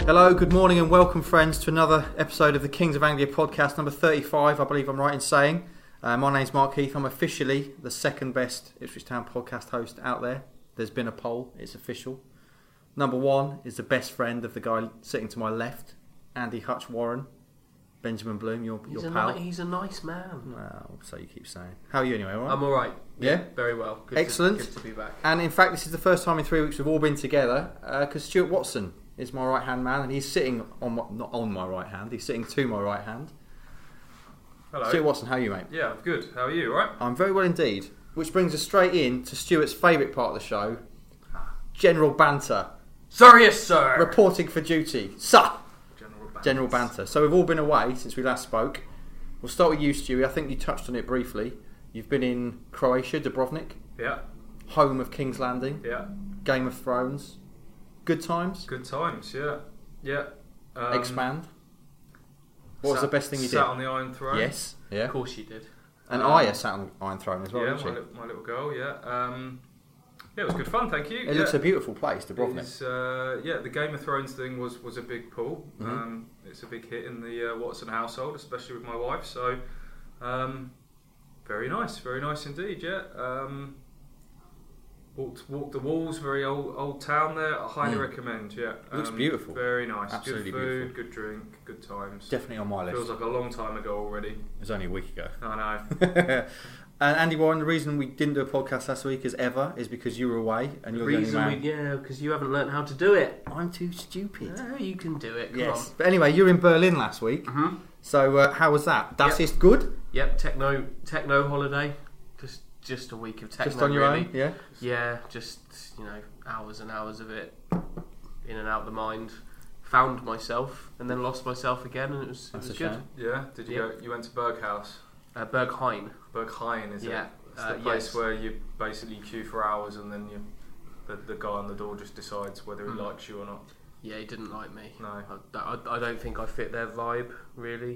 Hello, good morning and welcome friends to another episode of the Kings of Anglia podcast, number 35, I believe I'm right in saying. My name's Mark Heath, I'm officially the second best Ipswich Town podcast host out there. There's been a poll, it's official. Number one is the best friend of the guy sitting to my left, Andy Hutch Warren. Benjamin Bloom, your pal. He's a nice man. Well, so you keep saying. How are you anyway, all right? I'm alright. Yeah? Very well. Excellent. Good to be back. And in fact, this is the first time in 3 weeks we've all been together, because Stuart Watson is my right-hand man, and he's sitting not on my right hand, he's sitting to my right hand. Hello. Stuart Watson, how are you, mate? Yeah, I'm good. How are you, alright? I'm very well indeed. Which brings us straight in to Stuart's favourite part of the show, General Banter. Sorry, yes, sir. Reporting for duty. Sir! General Banter. So we've all been away since we last spoke. We'll start with you, Stewie. I think you touched on it briefly. You've been in Croatia, Dubrovnik. Yeah. Home of King's Landing. Yeah. Game of Thrones. Good times. Good times, yeah. Yeah. Expand. What was the best thing you did? Sat on the Iron Throne. Yes. Yeah. Of course you did. And Aya sat on the Iron Throne as well, Yeah, didn't she? my little girl, yeah. Yeah, it was good fun, thank you. It looks a beautiful place, Dubrovnik. The Game of Thrones thing was a big pull. Mm-hmm. It's a big hit in the Watson household, especially with my wife. So, very nice indeed. Yeah. Walked the walls, very old town there. I highly recommend. Yeah, Looks beautiful. Very nice. Absolutely good food, beautiful. good drink, good times. Definitely on my list. Feels like a long time ago already. It was only a week ago. I know. And Andy Warren, the reason we didn't do a podcast last week is because you were away and you're the only man. Because you haven't learned how to do it. I'm too stupid. No, you can do it. Come Yes. on. But anyway, you were in Berlin last week. Mm-hmm. So how was that? Das ist good? Yep, techno holiday. Just a week of techno. Just on your really. own? Yeah. Yeah, just hours and hours of it, in and out of the mind. Found myself and then lost myself again, and it was That's a good. shame. Yeah. Did you go? You went to Berghaus. Berghain. Berghain, is it? Yeah. It's the place yes. where you basically queue for hours, and then the guy on the door just decides whether he likes you or not. Yeah, he didn't like me. No. I don't think I fit their vibe really.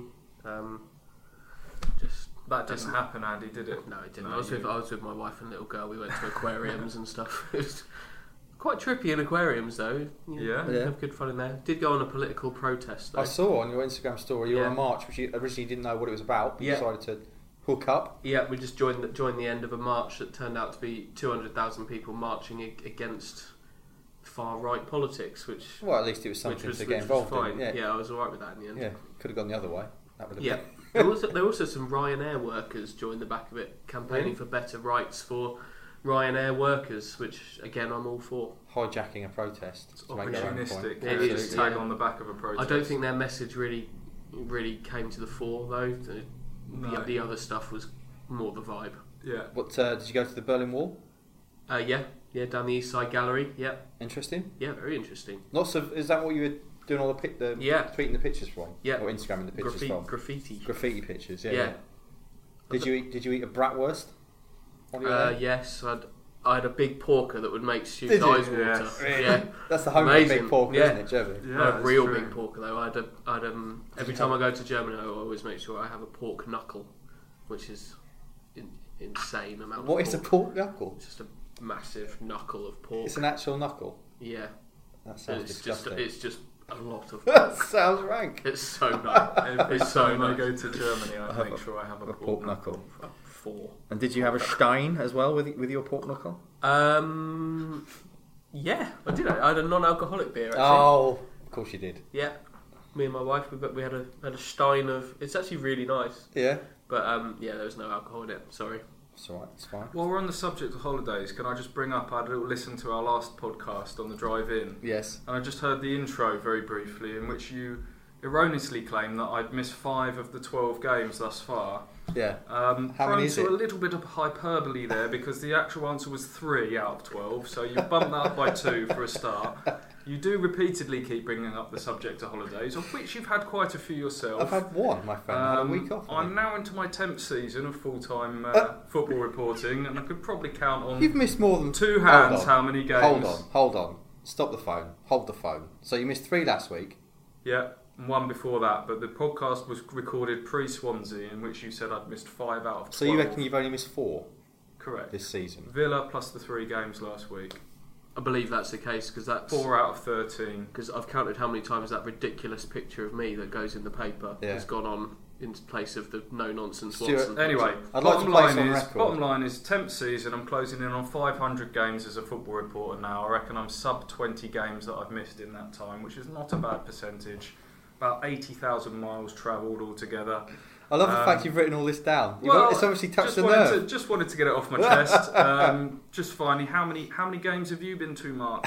That didn't happen, Andy, did it? No, it didn't. No, I was with my wife and little girl. We went to aquariums and stuff. It was quite trippy in aquariums, though. Yeah. Have good fun in there. Did go on a political protest, though. I saw on your Instagram story you were Yeah. on a march, which you originally didn't know what it was about, but you decided to hook up. Yeah, we just joined the end of a march that turned out to be 200,000 people marching against far right politics, which Well, at least it was something to get involved in. Yeah, I was alright with that in the end. Yeah, could have gone the other way. That would have Yeah. been. There were also some Ryanair workers joined the back of it, campaigning for better rights for Ryanair workers, which again I'm all for. Hijacking a protest. To make their own point. Opportunistic. It Absolutely. is, Tag yeah. on the back of a protest. I don't think their message really came to the fore though. No. The other stuff was more the vibe. Yeah. What did you go to the Berlin Wall? Yeah, down the East Side Gallery. Yeah, Interesting. yeah, very interesting. Lots of. Is that what you were doing all the Yeah. tweeting the pictures from? Yeah. Or Instagramming the pictures from? Graffiti. Graffiti pictures. Yeah. Yeah. Did you eat a bratwurst? On your own? Yes, I had a big porker that would make Stu's Did you? eyes water. Yeah. Yeah. That's the home of Amazing. big pork, Yeah. isn't it, Germany? Yeah, a that's real true. big porker though. I'd every time I go to Germany, I always make sure I have a pork knuckle, which is insane amount. What of is a pork. pork knuckle? It's just a massive knuckle of pork. It's an actual knuckle. Yeah, That sounds disgusting. it's just a lot of That pork. sounds rank. It's so nice. Every It's so time I nice. go to Germany, I have make a- sure I have a pork knuckle. 4. And did you have a Stein as well with your pork knuckle? Yeah, I did. I had a non-alcoholic beer actually. Oh, of course you did. Yeah, me and my wife we had a stein of. It's actually really nice, Yeah. but yeah, there was no alcohol in it. Sorry. It's alright, it's fine. While we're on the subject of holidays, can I just bring up, I had a little listen to our last podcast on the drive-in, Yes. and I just heard the intro very briefly, in which you erroneously claimed that I'd missed 5 of the 12 games thus far. Yeah. How many is to it? a little bit of hyperbole there, because the actual answer was 3 out of 12, so you bumped that up by 2 for a start. You do repeatedly keep bringing up the subject of holidays, of which you've had quite a few yourself. I've had one, my friend. I had a week off. I I'm think. now into my 10th season of full-time football reporting, and I could probably count on You've missed more than 2 Hold hands on. how many games. Hold on. Stop the phone. Hold the phone. So you missed 3 last week. Yeah, and 1 before that, but the podcast was recorded pre-Swansea, in which you said I'd missed 5 out of 12. So you reckon you've only missed 4 Correct. this season? Villa plus the 3 games last week. I believe that's the case because that's 4 out of 13. Because I've counted how many times that ridiculous picture of me that goes in the paper has gone on in place of the no nonsense Watson. Anyway, I'd like to place on record. bottom line is 10th season. I'm closing in on 500 games as a football reporter now. I reckon I'm sub 20 games that I've missed in that time, which is not a bad percentage. About 80,000 miles travelled altogether. I love the fact you've written all this down. It's obviously touched the nerve. nerve. Just wanted to get it off my chest. Just finally, how many games have you been to, Mark,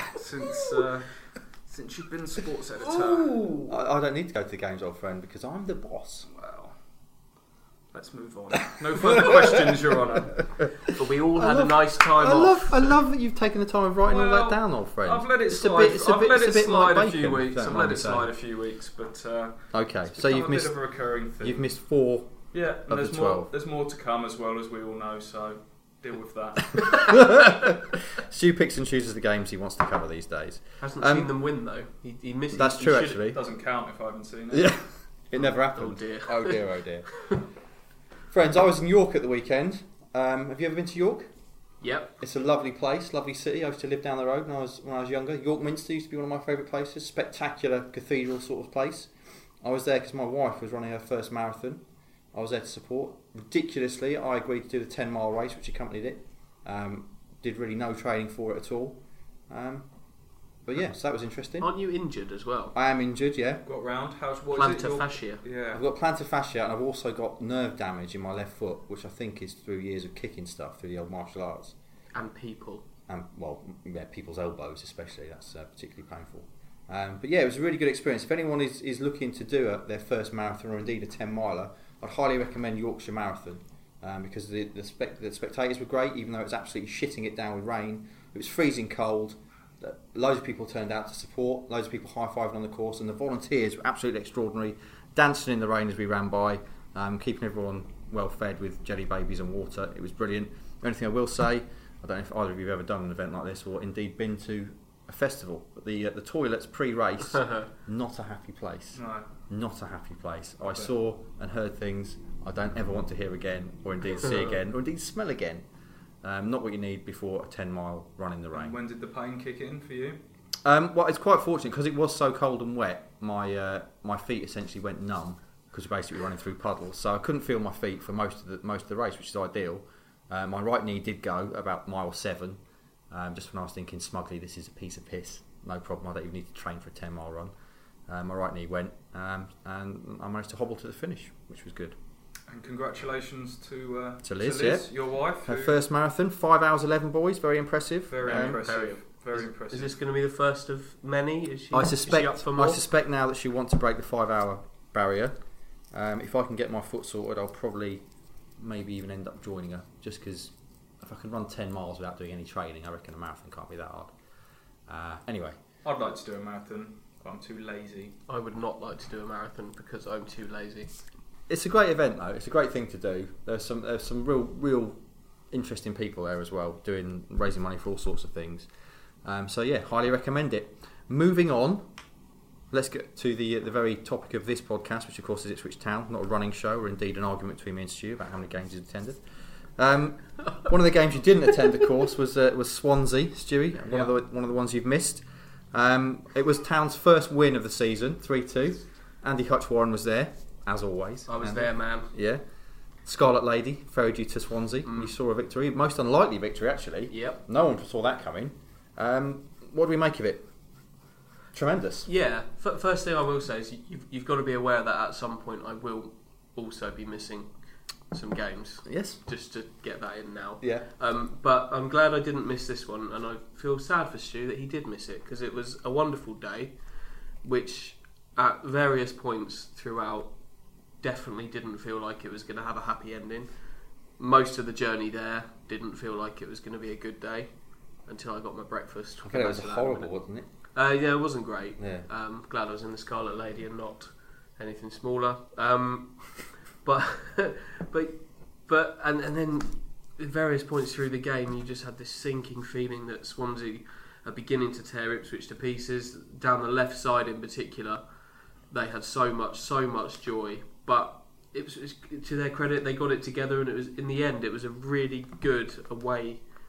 since you've been sports editor? Ooh. I don't need to go to the games, old friend, because I'm the boss. Well, let's move on. No further questions, Your Honour. But we all had a nice time off. I love that you've taken the time of writing all that down, old friend. I've let it slide. I've let it slide a few weeks. I've let it slide a few weeks, but okay. So you've missed a bit of a recurring thing. You've missed 4. Yeah, and there's more. There's more to come as well, as we all know. So deal with that. Stu picks and chooses the games he wants to cover these days. Hasn't seen them win though. He missed. That's true, actually. It doesn't count if I haven't seen it. Yeah, it never happened. Oh dear. Oh dear. Oh dear. Friends, I was in York at the weekend. Have you ever been to York? Yep. It's a lovely place, lovely city. I used to live down the road when I was younger. York Minster used to be one of my favourite places. Spectacular cathedral sort of place. I was there because my wife was running her first marathon. I was there to support. Ridiculously, I agreed to do the 10-mile race, which accompanied it. Did really no training for it at all. But yeah, so that was interesting. Aren't you injured as well? I am injured, yeah. Got round. Plantar fascia. Yeah. I've got plantar fascia and I've also got nerve damage in my left foot, which I think is through years of kicking stuff through the old martial arts. And people. And people's elbows especially. That's particularly painful. But yeah, it was a really good experience. If anyone is looking to do their first marathon or indeed a 10-miler, I'd highly recommend Yorkshire Marathon because the spectators were great, even though it was absolutely shitting it down with rain. It was freezing cold. Loads of people turned out to support, loads of people high-fiving on the course, and the volunteers were absolutely extraordinary, dancing in the rain as we ran by, keeping everyone well fed with jelly babies and water. It was brilliant. The only thing I will say, I don't know if either of you have ever done an event like this or indeed been to a festival, but the toilets pre-race, not a happy place. No. Not a happy place. I saw and heard things I don't ever want to hear again, or indeed see again, or indeed smell again. Not what you need before a 10-mile run in the rain. And when did the pain kick in for you? Well, it's quite fortunate because it was so cold and wet. My feet essentially went numb because we're basically running through puddles, so I couldn't feel my feet for most of the race, which is ideal. My right knee did go about mile 7, just when I was thinking smugly, this is a piece of piss. No problem. I don't even need to train for a 10-mile run. My right knee went, and I managed to hobble to the finish, which was good. And congratulations to Liz, your wife. Her first marathon, 5 hours 11, boys. Very impressive. Very impressive. Very impressive. Is this going to be the first of many? I suspect now that she wants to break the 5-hour barrier. If I can get my foot sorted, I'll probably maybe even end up joining her. Just because if I can run 10 miles without doing any training, I reckon a marathon can't be that hard. Anyway. I'd like to do a marathon, but I'm too lazy. I would not like to do a marathon because I'm too lazy. It's a great event though. It's a great thing to do. There's some real interesting people there as well, raising money for all sorts of things. So yeah, highly recommend it. Moving on, let's get to the very topic of this podcast, which of course is Ipswich Town, not a running show or indeed an argument between me and Stu about how many games he's attended. One of the games you didn't attend, of course, was Swansea, Stewie. One of the ones you've missed. It was Town's first win of the season, 3-2. Andy Hutch-Warren was there. As always. I was there, man. Yeah. Scarlet Lady ferried you to Swansea. You saw a victory. Most unlikely victory, actually. Yep. No one saw that coming. What do we make of it? Tremendous. Yeah. First thing I will say is you've got to be aware that at some point I will also be missing some games. Yes. Just to get that in now. Yeah. But I'm glad I didn't miss this one, and I feel sad for Stu that he did miss it, because it was a wonderful day, which at various points throughout definitely didn't feel like it was going to have a happy ending. Most of the journey there didn't feel like it was going to be a good day until I got my breakfast. I bet it was horrible, wasn't it? Yeah, it wasn't great. Yeah. Glad I was in the Scarlet Lady and not anything smaller. But then at various points through the game, you just had this sinking feeling that Swansea are beginning to tear Ipswich to pieces. Down the left side in particular, they had so much joy. But it was, to their credit, they got it together, and it was, in the end, it was a really good away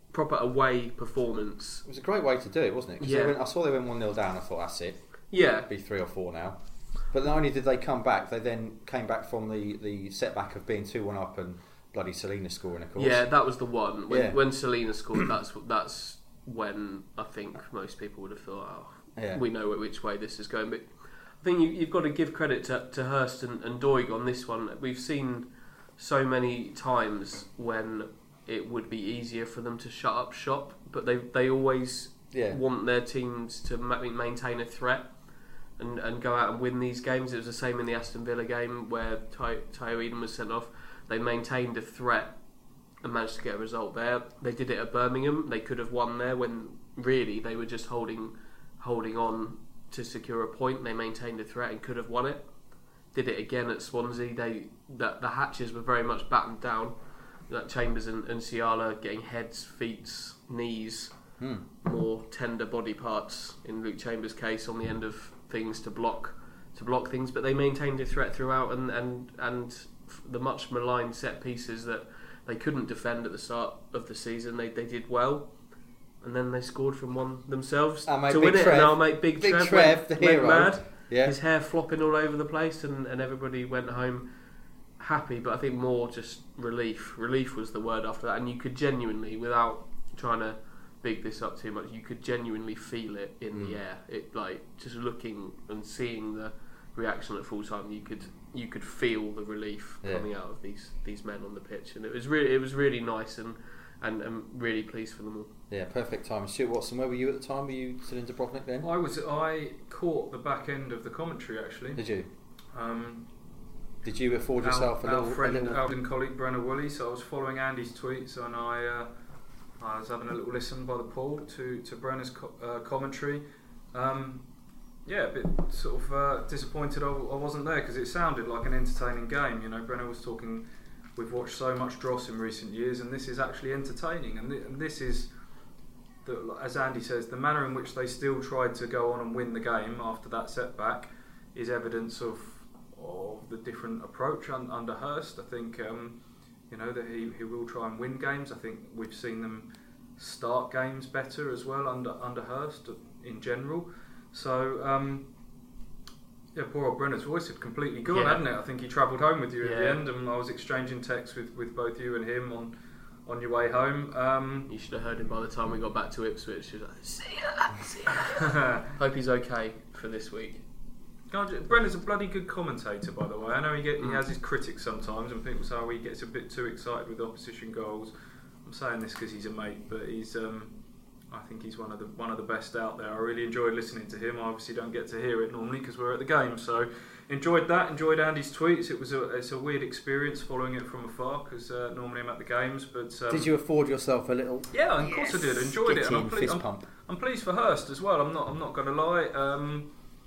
proper away performance. It was a great way to do it, wasn't it? 'Cause I saw they went 1-0 down. I thought, that's it. Yeah. It'd be 3 or 4 now. But not only did they come back, they then came back from the setback of being 2-1 up and bloody Selena scoring, of course. Yeah, that was the one. When Selena scored, that's when I think most people would have thought, we know which way this is going. But I think you've got to give credit to Hurst and Doig on this one. We've seen so many times when it would be easier for them to shut up shop, but they always want their teams to maintain a threat and go out and win these games. It was the same in the Aston Villa game where Tayo Eden was sent off. They maintained a threat and managed to get a result there. They did it at Birmingham. They could have won there when really they were just holding on to secure a point. They maintained a threat and could have won it. Did it again at Swansea. The hatches were very much battened down. Chambers and Ciala getting heads, feet, knees, more tender body parts in Luke Chambers' case on the end of things to block things, but they maintained a threat throughout, and the much maligned set pieces that they couldn't defend at the start of the season, they did well, and then they scored from one themselves to win it. And I'll make Big Trev the hero. Went mad. Yeah. His hair flopping all over the place, and everybody went home happy, but I think more just relief. Relief was the word after that, and you could genuinely, without trying to big this up too much, you could genuinely feel it in the air. It just looking and seeing the reaction at full time, you could feel the relief coming out of these men on the pitch, and it was really nice and really pleased for them all. Yeah, perfect time. Stuart Watson, where were you at the time? Were you still in Dubrovnik then? I caught the back end of the commentary actually. Did you? Did you afford yourself our friend and colleague Brenna Woolley? So I was following Andy's tweets, and I was having a little listen by the pool to Brenna's commentary. A bit sort of disappointed I wasn't there, because it sounded like an entertaining game. You know, Brenna was talking. We've watched so much dross in recent years, and this is actually entertaining. And this is, as Andy says, the manner in which they still tried to go on and win the game after that setback is evidence of the different approach under Hurst. I think that he will try and win games. I think we've seen them start games better as well under Hurst in general. So poor old Brenner's voice had completely gone, hadn't it? I think he travelled home with you at the end, and I was exchanging texts with both you and him on your way home. You should have heard him by the time we got back to Ipswich. He was like, see ya. Hope he's okay for this week. Brenner's a bloody good commentator, by the way. I know he has his critics sometimes, and people say he gets a bit too excited with opposition goals. I'm saying this because he's a mate, but he's I think he's one of the best out there. I really enjoyed listening to him. I obviously don't get to hear it normally because we're at the game, so enjoyed that. Enjoyed Andy's tweets. It's a weird experience following it from afar, because normally I'm at the games. But did you afford yourself a little? Yeah, of course I did. Enjoyed it. And I'm pleased for Hurst as well. I'm not going to lie.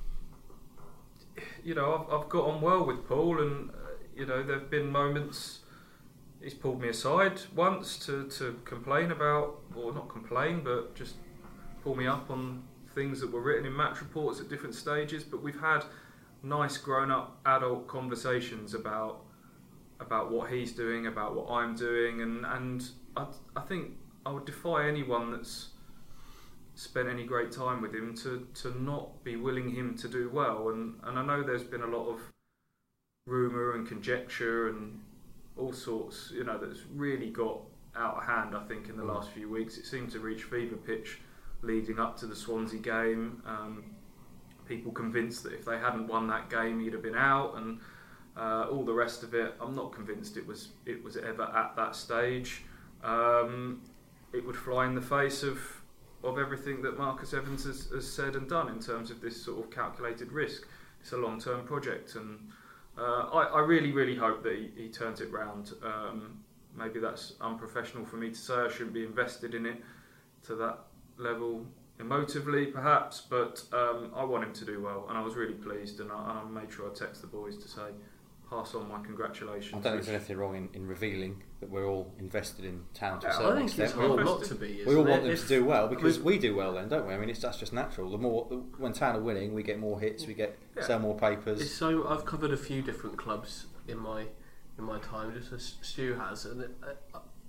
I've got on well with Paul, and there've been moments he's pulled me aside once to complain about, or not complain, but just pull me up on things that were written in match reports at different stages. But we've had nice grown-up adult conversations about what he's doing, about what I'm doing, and I think I would defy anyone that's spent any great time with him to not be willing him to do well. And I know there's been a lot of rumour and conjecture and all sorts, that's really got out of hand, I think, in the last few weeks. It seemed to reach fever pitch leading up to the Swansea game. People convinced that if they hadn't won that game, he'd have been out, and all the rest of it. I'm not convinced it was ever at that stage. It would fly in the face of everything that Marcus Evans has said and done in terms of this sort of calculated risk. It's a long-term project, and I really, really hope that he turns it round. Maybe that's unprofessional for me to say. I shouldn't be invested in it to that level emotively, perhaps, but I want him to do well, and I was really pleased, and I made sure I text the boys to say, pass on my congratulations. I don't think there's anything wrong in revealing that we're all invested in Town to a I certain think extent. it's hard not to be. We all want them to do well, because we do well then, don't we? I mean, that's just natural. When Town are winning, we get more hits, we sell more papers. I've covered a few different clubs in my time, just as Stu has, and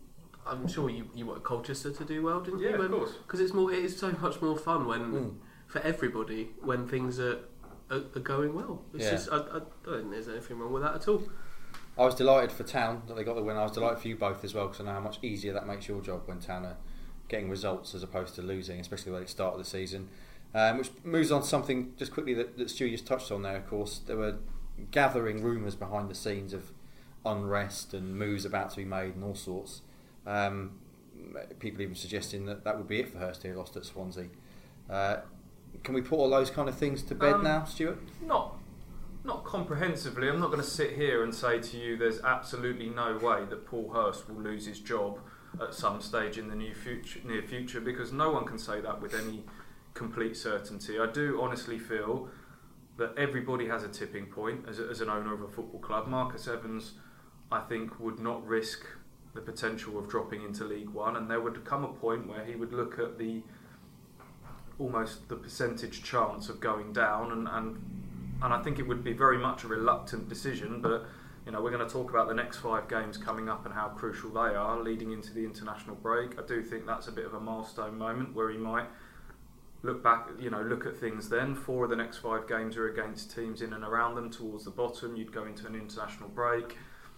I'm sure you wanted Colchester to do well, didn't you? Yeah, of course. Because it is so much more fun when for everybody when things are going well. It's just I don't think there's anything wrong with that at all. I was delighted for Town that they got the win. I was delighted for you both as well, because I know how much easier that makes your job when Town are getting results as opposed to losing, especially when it started the season. Which moves on to something just quickly that Stu just touched on there. Of course, there were gathering rumours behind the scenes of unrest and moves about to be made and all sorts. People even suggesting that would be it for Hurst who lost at Swansea. Can we put all those kind of things to bed now, Stuart? Not comprehensively. I'm not going to sit here and say to you there's absolutely no way that Paul Hurst will lose his job at some stage in the near future, because no one can say that with any complete certainty. I do honestly feel that everybody has a tipping point as an owner of a football club. Marcus Evans, I think, would not risk the potential of dropping into League One, and there would come a point where he would look at almost the percentage chance of going down, and I think it would be very much a reluctant decision. But we're going to talk about the next 5 games coming up and how crucial they are leading into the international break. I do think that's a bit of a milestone moment where he might look back, look at things then. 4 of the next 5 games are against teams in and around them towards the bottom. You'd go into an international break.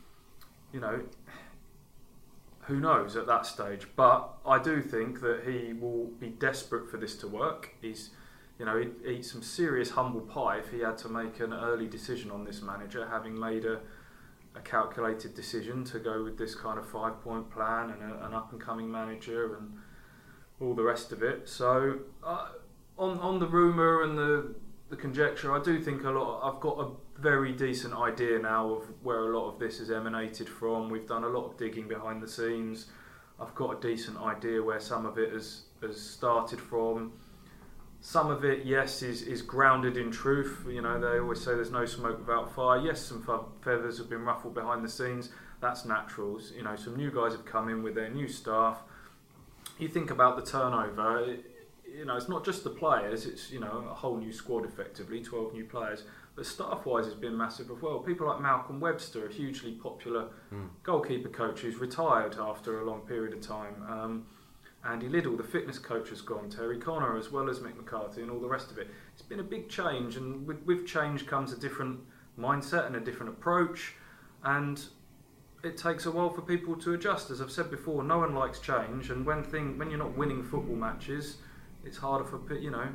Who knows at that stage? But I do think that he will be desperate for this to work. He'd eat some serious humble pie if he had to make an early decision on this manager, having made a calculated decision to go with this kind of 5-point plan and an up-and-coming manager and all the rest of it. So on the rumour and the conjecture, I do think I've got a very decent idea now of where a lot of this has emanated from. We've done a lot of digging behind the scenes. I've got a decent idea where some of it has started from. Some of it, yes, is grounded in truth. They always say there's no smoke without fire. Yes, some feathers have been ruffled behind the scenes. That's natural. Some new guys have come in with their new staff. You think about the turnover. It's not just the players. It's a whole new squad effectively, 12 new players. But staff-wise, it's been massive as well. People like Malcolm Webster, a hugely popular goalkeeper coach who's retired after a long period of time. Andy Liddell, the fitness coach, has gone. Terry Connor, as well as Mick McCarthy, and all the rest of it. It's been a big change, and with change comes a different mindset and a different approach, and it takes a while for people to adjust. As I've said before, no one likes change, and when you're not winning football matches, it's harder for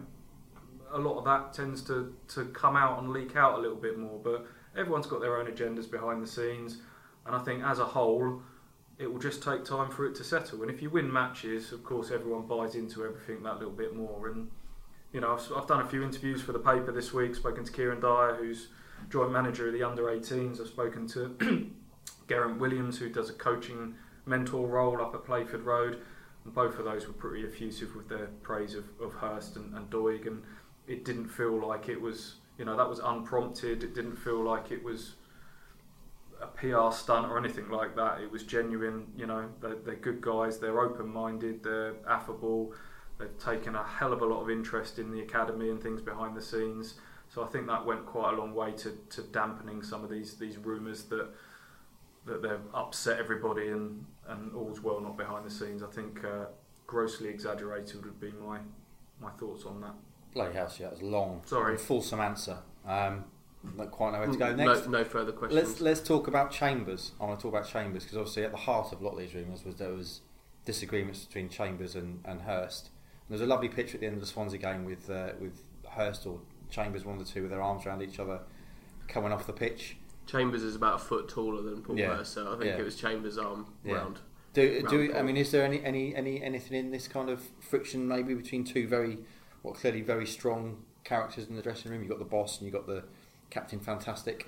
a lot of that tends to come out and leak out a little bit more. But everyone's got their own agendas behind the scenes, and I think as a whole, it will just take time for it to settle. And if you win matches, of course, everyone buys into everything that little bit more. And I've done a few interviews for the paper this week. Spoken to Kieran Dyer, who's joint manager of the under-18s. I've spoken to Geraint Williams, who does a coaching mentor role up at Playford Road. And both of those were pretty effusive with their praise of Hurst and Doig. And it didn't feel like it was, that was unprompted. It didn't feel like it was a PR stunt or anything like that. It was genuine. They're good guys. They're open-minded. They're affable. They've taken a hell of a lot of interest in the academy and things behind the scenes. So I think that went quite a long way to dampening some of these rumours that they've upset everybody and all's well not behind the scenes. I think grossly exaggerated would be my thoughts on that. Bloody hell, that was long. Sorry. Fulsome answer. Don't quite know where to go next. No further questions. Let's talk about Chambers. I want to talk about Chambers because obviously at the heart of a lot of these rumours was disagreements between Chambers and Hurst. And there's a lovely picture at the end of the Swansea game with Hurst or Chambers, one of the two, with their arms around each other, coming off the pitch. Chambers is about a foot taller than Paul Hurst, so I think it was Chambers' arm round. Is there anything in this kind of friction maybe between two clearly very strong characters in the dressing room? You've got the boss and you've got the Captain Fantastic.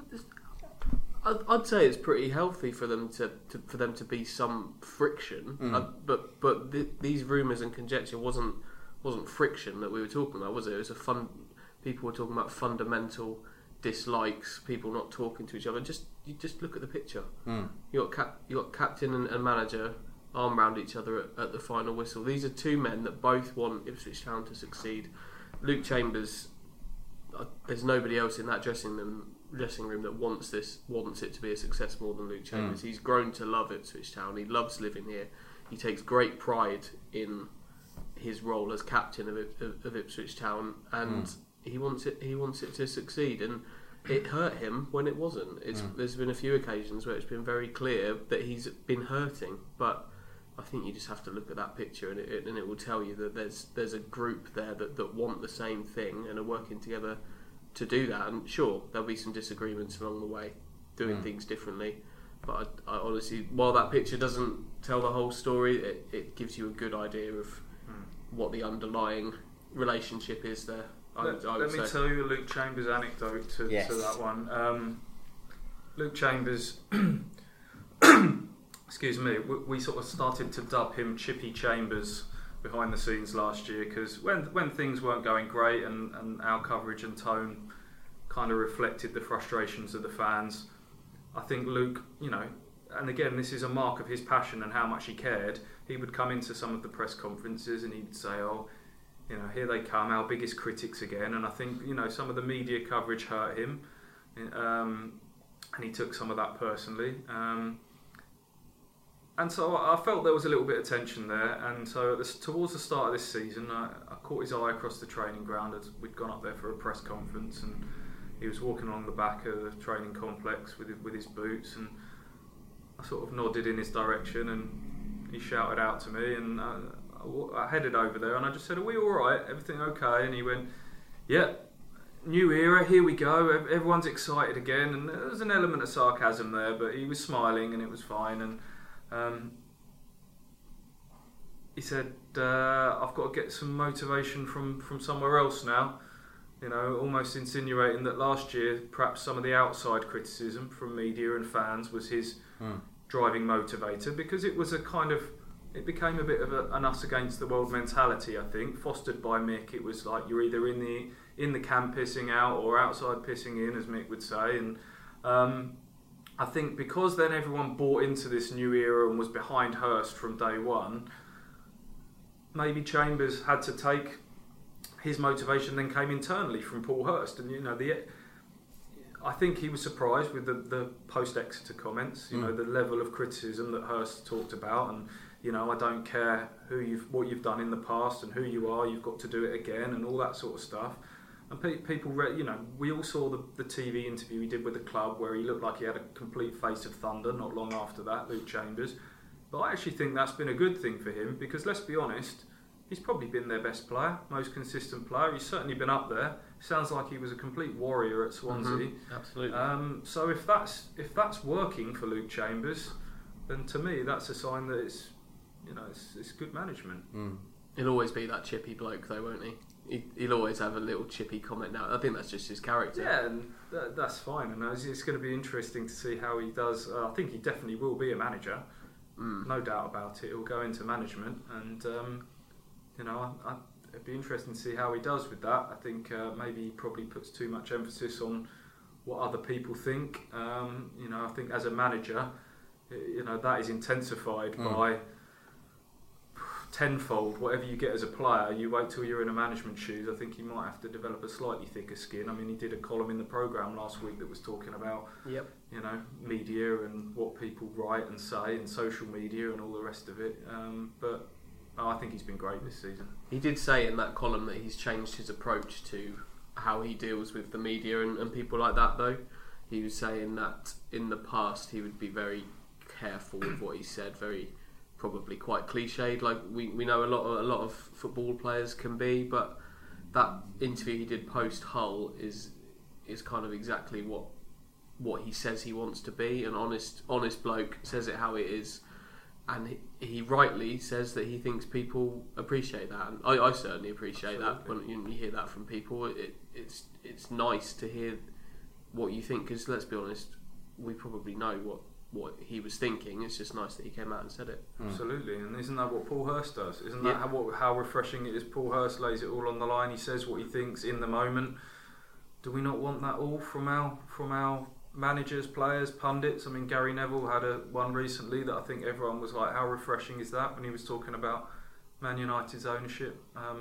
I'd say it's pretty healthy for them to be some friction, but these rumours and conjecture wasn't friction that we were talking about, was it? It was people were talking about fundamental dislikes, people not talking to each other. You just look at the picture. You got captain and manager arm round each other at the final whistle. These are two men that both want Ipswich Town to succeed. Luke Chambers, there's nobody else in that dressing room dressing room that wants it to be a success more than Luke Chambers. He's grown to love Ipswich Town. He loves living here. He takes great pride in his role as captain of Ipswich Town, and he wants it to succeed. And it hurt him when it wasn't. There's been a few occasions where it's been very clear that he's been hurting, but I think you just have to look at that picture, and it will tell you that there's a group there that want the same thing and are working together to do that. And sure, there'll be some disagreements along the way, doing things differently. But I honestly, while that picture doesn't tell the whole story, it gives you a good idea of what the underlying relationship is there. Let me tell you a Luke Chambers anecdote to that one. Luke Chambers, excuse me, we sort of started to dub him Chippy Chambers behind the scenes last year, because when things weren't going great and our coverage and tone kind of reflected the frustrations of the fans, I think Luke, and again, this is a mark of his passion and how much he cared, he would come into some of the press conferences and he'd say, here they come, our biggest critics again. And I think, some of the media coverage hurt him, and he took some of that personally. And so I felt there was a little bit of tension there. And so towards the start of this season, I caught his eye across the training ground as we'd gone up there for a press conference, and he was walking along the back of the training complex with his boots, and I sort of nodded in his direction, and he shouted out to me, and I headed over there, and I just said, "Are we all right? Everything okay?" And he went, "Yeah, new era, here we go. Everyone's excited again." And there was an element of sarcasm there, but he was smiling, and it was fine. And he said, "I've got to get some motivation from somewhere else now." Almost insinuating that last year, perhaps some of the outside criticism from media and fans was his driving motivator, because it was it became a bit of an us against the world mentality, I think, fostered by Mick. It was like you're either in the camp pissing out or outside pissing in, as Mick would say. And I think because then everyone bought into this new era and was behind Hurst from day one, maybe Chambers had to take his motivation then came internally from Paul Hurst. And I think he was surprised with the post-Exeter comments, the level of criticism that Hurst talked about, and I don't care what you've done in the past and who you are, you've got to do it again, and all that sort of stuff. And people we all saw the TV interview he did with the club, where he looked like he had a complete face of thunder not long after that, Luke Chambers. But I actually think that's been a good thing for him, because let's be honest, he's probably been their best player, most consistent player. He's certainly been up there. Sounds like he was a complete warrior at Swansea. Absolutely. So if that's working for Luke Chambers, then to me that's a sign that it's good management. He'll always be that chippy bloke, though, won't he? He'll always have a little chippy comment now. I think that's just his character. Yeah, and that's fine. And it's going to be interesting to see how he does. I think he definitely will be a manager. No doubt about it. He'll go into management, and it'd be interesting to see how he does with that. I think maybe he probably puts too much emphasis on what other people think. I think as a manager, that is intensified by tenfold. Whatever you get as a player, you wait till you're in a management shoes. I think he might have to develop a slightly thicker skin. I mean, he did a column in the programme last week that was talking about media and what people write and say, and social media and all the rest of it. But I think he's been great this season. He did say in that column that he's changed his approach to how he deals with the media and people like that, though. He was saying that in the past he would be very careful with what he said, very probably quite cliched, like we know a lot of football players can be, but that interview he did post Hull is kind of exactly what he says he wants to be, an honest bloke, says it how it is. And he rightly says that he thinks people appreciate that, and I certainly appreciate that when you hear that from people. It's nice to hear what you think, because let's be honest, we probably know what he was thinking. It's just nice that he came out and said it. Absolutely, and isn't that what Paul Hurst does? Isn't that how refreshing it is? Paul Hurst lays it all on the line. He says what he thinks in the moment. Do we not want that all from our managers, players, pundits? I mean, Gary Neville had one recently that I think everyone was like, how refreshing is that, when he was talking about Man United's ownership.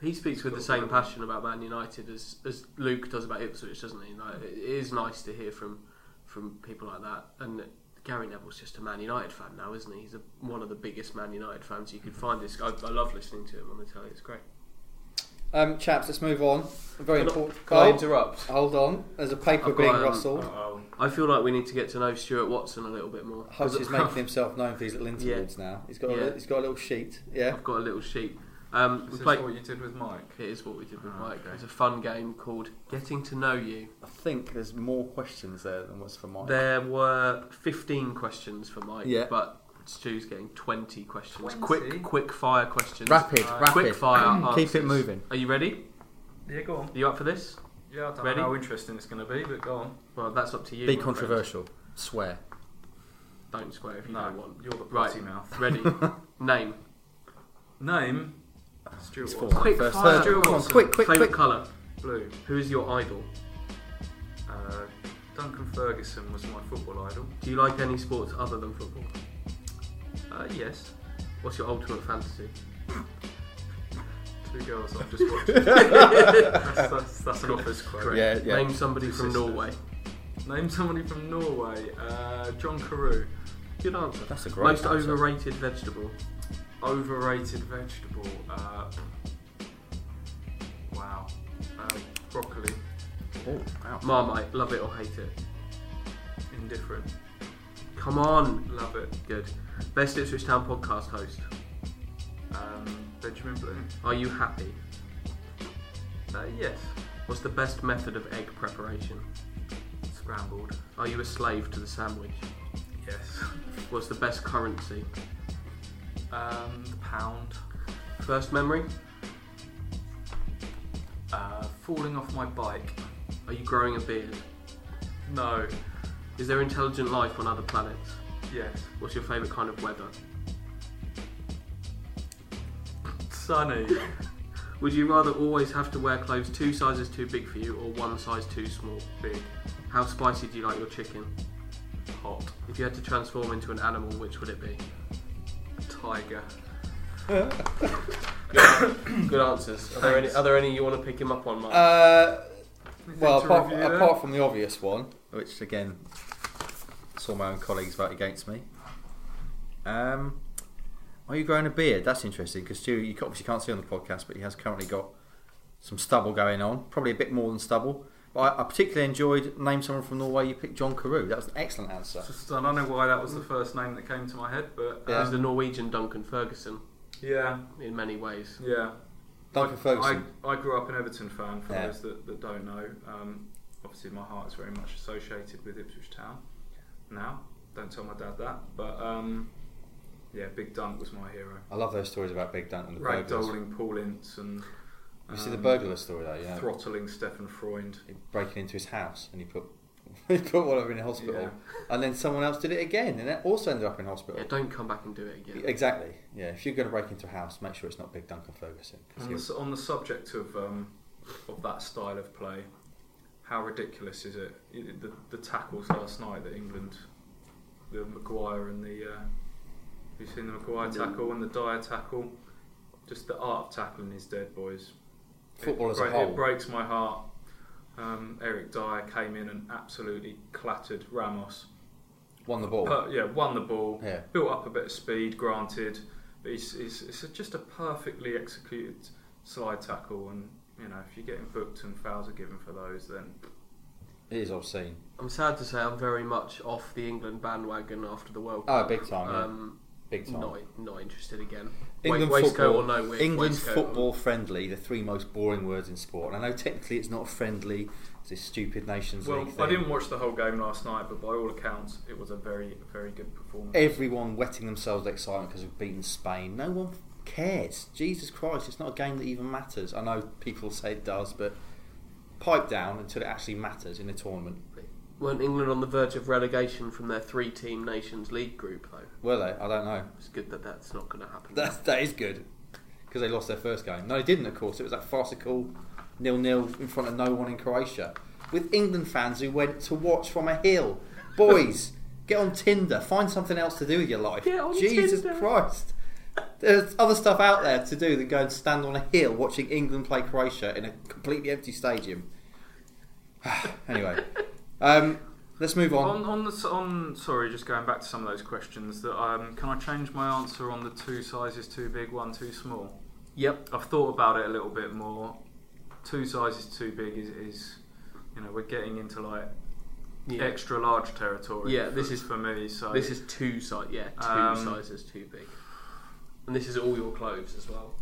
He speaks with the same passion about Man United as Luke does about Ipswich, doesn't he? Like, it is nice to hear from people like that. And Gary Neville's just a Man United fan now, isn't he? He's one of the biggest Man United fans you could find. I love listening to him on the telly. It's great. Chaps, let's move on. Very important. Can I interrupt? Hold on. There's a paper being rustled. I feel like we need to get to know Stuart Watson a little bit more. Host is making himself known for these little interludes now. He's got a little sheet. Yeah, I've got a little sheet. This is what you did with Mike. It is what we did with Mike. Okay. It's a fun game called Getting to Know You. I think there's more questions there than what's for Mike. There were 15 questions for Mike, but Stu's getting 20 questions. 20? Quick fire questions. Rapid. Quick fire answers. Keep it moving. Are you ready? Yeah, go on. Are you up for this? Yeah, I don't Ready? know how interesting it's going to be, but go on. Well, that's up to you. Be controversial. Swear. Don't swear if you don't want. You're the potty mouth. Ready? Name. Name? Stuart It's Watson. Quick fire. Stuart Come on, Watson. quick. Favourite colour. Blue. Who is your idol? Duncan Ferguson was my football idol. Do you like any sports other than football? Yes. What's your ultimate fantasy? 2 girls I've just watched. that's an office quote. Great. Yeah. Name somebody from Norway. Name somebody from Norway. John Carew. Good answer. That's a great Most answer. overrated vegetable. Overrated vegetable. Wow. Broccoli. Oh, wow. Marmite. Love it or hate it. Indifferent. Come on. Love it. Good. Best Ipswich Town podcast host. Benjamin Bloom. Are you happy? Yes. What's the best method of egg preparation? Scrambled. Are you a slave to the sandwich? Yes. What's the best currency? The pound. First memory? Falling off my bike. Are you growing a beard? No. Is there intelligent life on other planets? Yes. What's your favourite kind of weather? Sunny. Would you rather always have to wear clothes 2 sizes too big for you or 1 size too small? Big. How spicy do you like your chicken? Hot. If you had to transform into an animal, which would it be? Tiger. Good answers. Are there any you want to pick him up on, Mark? Well, apart from the obvious one, which again saw my own colleagues vote against me. Are you growing a beard? That's interesting because Stu, you obviously can't see on the podcast, but he has currently got some stubble going on, probably a bit more than stubble. But I particularly enjoyed name someone from Norway. You picked John Carew. That was an excellent answer. I don't know why that was the first name that came to my head, but He's the Norwegian Duncan Ferguson. Yeah. In many ways. Yeah. Duncan Ferguson. I grew up an Everton fan, for those that don't know. Obviously, my heart is very much associated with Ipswich Town now. Don't tell my dad that. But, Big Dunk was my hero. I love those stories about Big Dunk and the burglars. Ragdolling Paul Ince and... You see the burglar story though, yeah. Throttling Stefan Freund. Breaking into his house and he put one of them in hospital, and then someone else did it again, and it also ended up in hospital. Yeah, don't come back and do it again. Exactly. Yeah, if you're going to break into a house, make sure it's not Big Duncan Ferguson. On the subject of that style of play, how ridiculous is it? The tackles last night that England, the Maguire and the. Have you seen the Maguire tackle and the Dyer tackle? Just the art of tackling is dead, boys. Football as a whole. It breaks my heart. Eric Dyer came in and absolutely clattered Ramos. Won the ball. Won the ball. Yeah. Built up a bit of speed, granted, but it's just a perfectly executed slide tackle. And if you're getting booked and fouls are given for those, then it is obscene. I'm sad to say I'm very much off the England bandwagon after the World Oh, Cup. big time. Big time. Not interested again. England waistcoat football, or no England waistcoat football friendly, the 3 most boring words in sport. And I know technically it's not friendly, it's this stupid Nations League thing. I didn't watch the whole game last night, but by all accounts it was a very, very good performance. Everyone wetting themselves with excitement because we've beaten Spain. No one cares. Jesus Christ, it's not a game that even matters. I know people say it does, but pipe down until it actually matters in a tournament. Weren't England on the verge of relegation from their 3-team Nations League group, though? Were they? I don't know. It's good that that's not going to happen. That is good. Because they lost their first game. No, they didn't, of course. It was that farcical 0-0 in front of no one in Croatia. With England fans who went to watch from a hill. Boys, get on Tinder. Find something else to do with your life. Get on Jesus Tinder. Christ. There's other stuff out there to do than go and stand on a hill watching England play Croatia in a completely empty stadium. Anyway, let's move on. Sorry, just going back to some of those questions. Can I change my answer on the 2 sizes too big, 1 too small? Yep. I've thought about it a little bit more. 2 sizes too big is we're getting into like extra large territory. Yeah, this is for me. So this is 2 sizes. Yeah, 2 sizes too big. And this is all your clothes as well.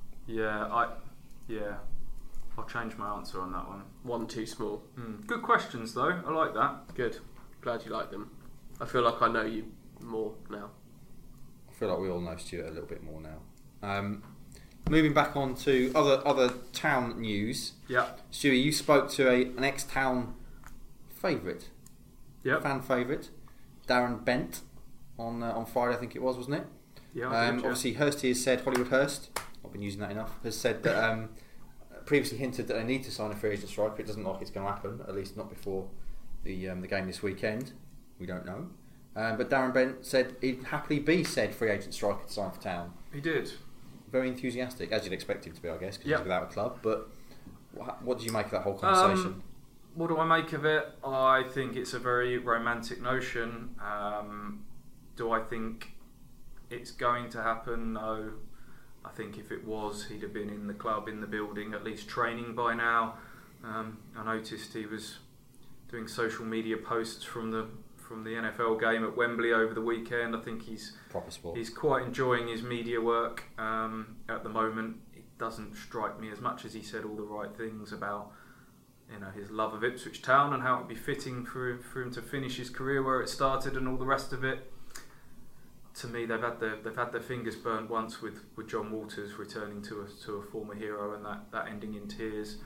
I'll change my answer on that one. 1 too small. Good questions though. I like that. Good. Glad you like them. I feel like I know you more now. I feel like we all know Stuart a little bit more now. Moving back on to other town news. Yeah. Stewie, you spoke to an ex-town favourite. Yep. Fan favourite. Darren Bent on Friday, I think it was, wasn't it? Yeah, I did, obviously, Hursty has said, Hollywood Hurst, I've been using that enough, has said that previously hinted that they need to sign a free agent striker. It doesn't look like it's going to happen, at least not before the game this weekend. We don't know. But Darren Bent said he'd happily be said free agent striker to sign for Town. He did. Very enthusiastic, as you'd expect him to be, I guess, because he's without a club. But what do you make of that whole conversation? What do I make of it? I think it's a very romantic notion. Do I think it's going to happen? No. I think if it was, he'd have been in the club, in the building, at least training by now. I noticed he was doing social media posts from the NFL game at Wembley over the weekend. I think he's proper sport. He's quite enjoying his media work at the moment. It doesn't strike me as much as he said all the right things about his love of Ipswich Town and how it would be fitting for him to finish his career where it started and all the rest of it. To me, they've had their fingers burnt once with John Walters returning to a former hero and that ending in tears.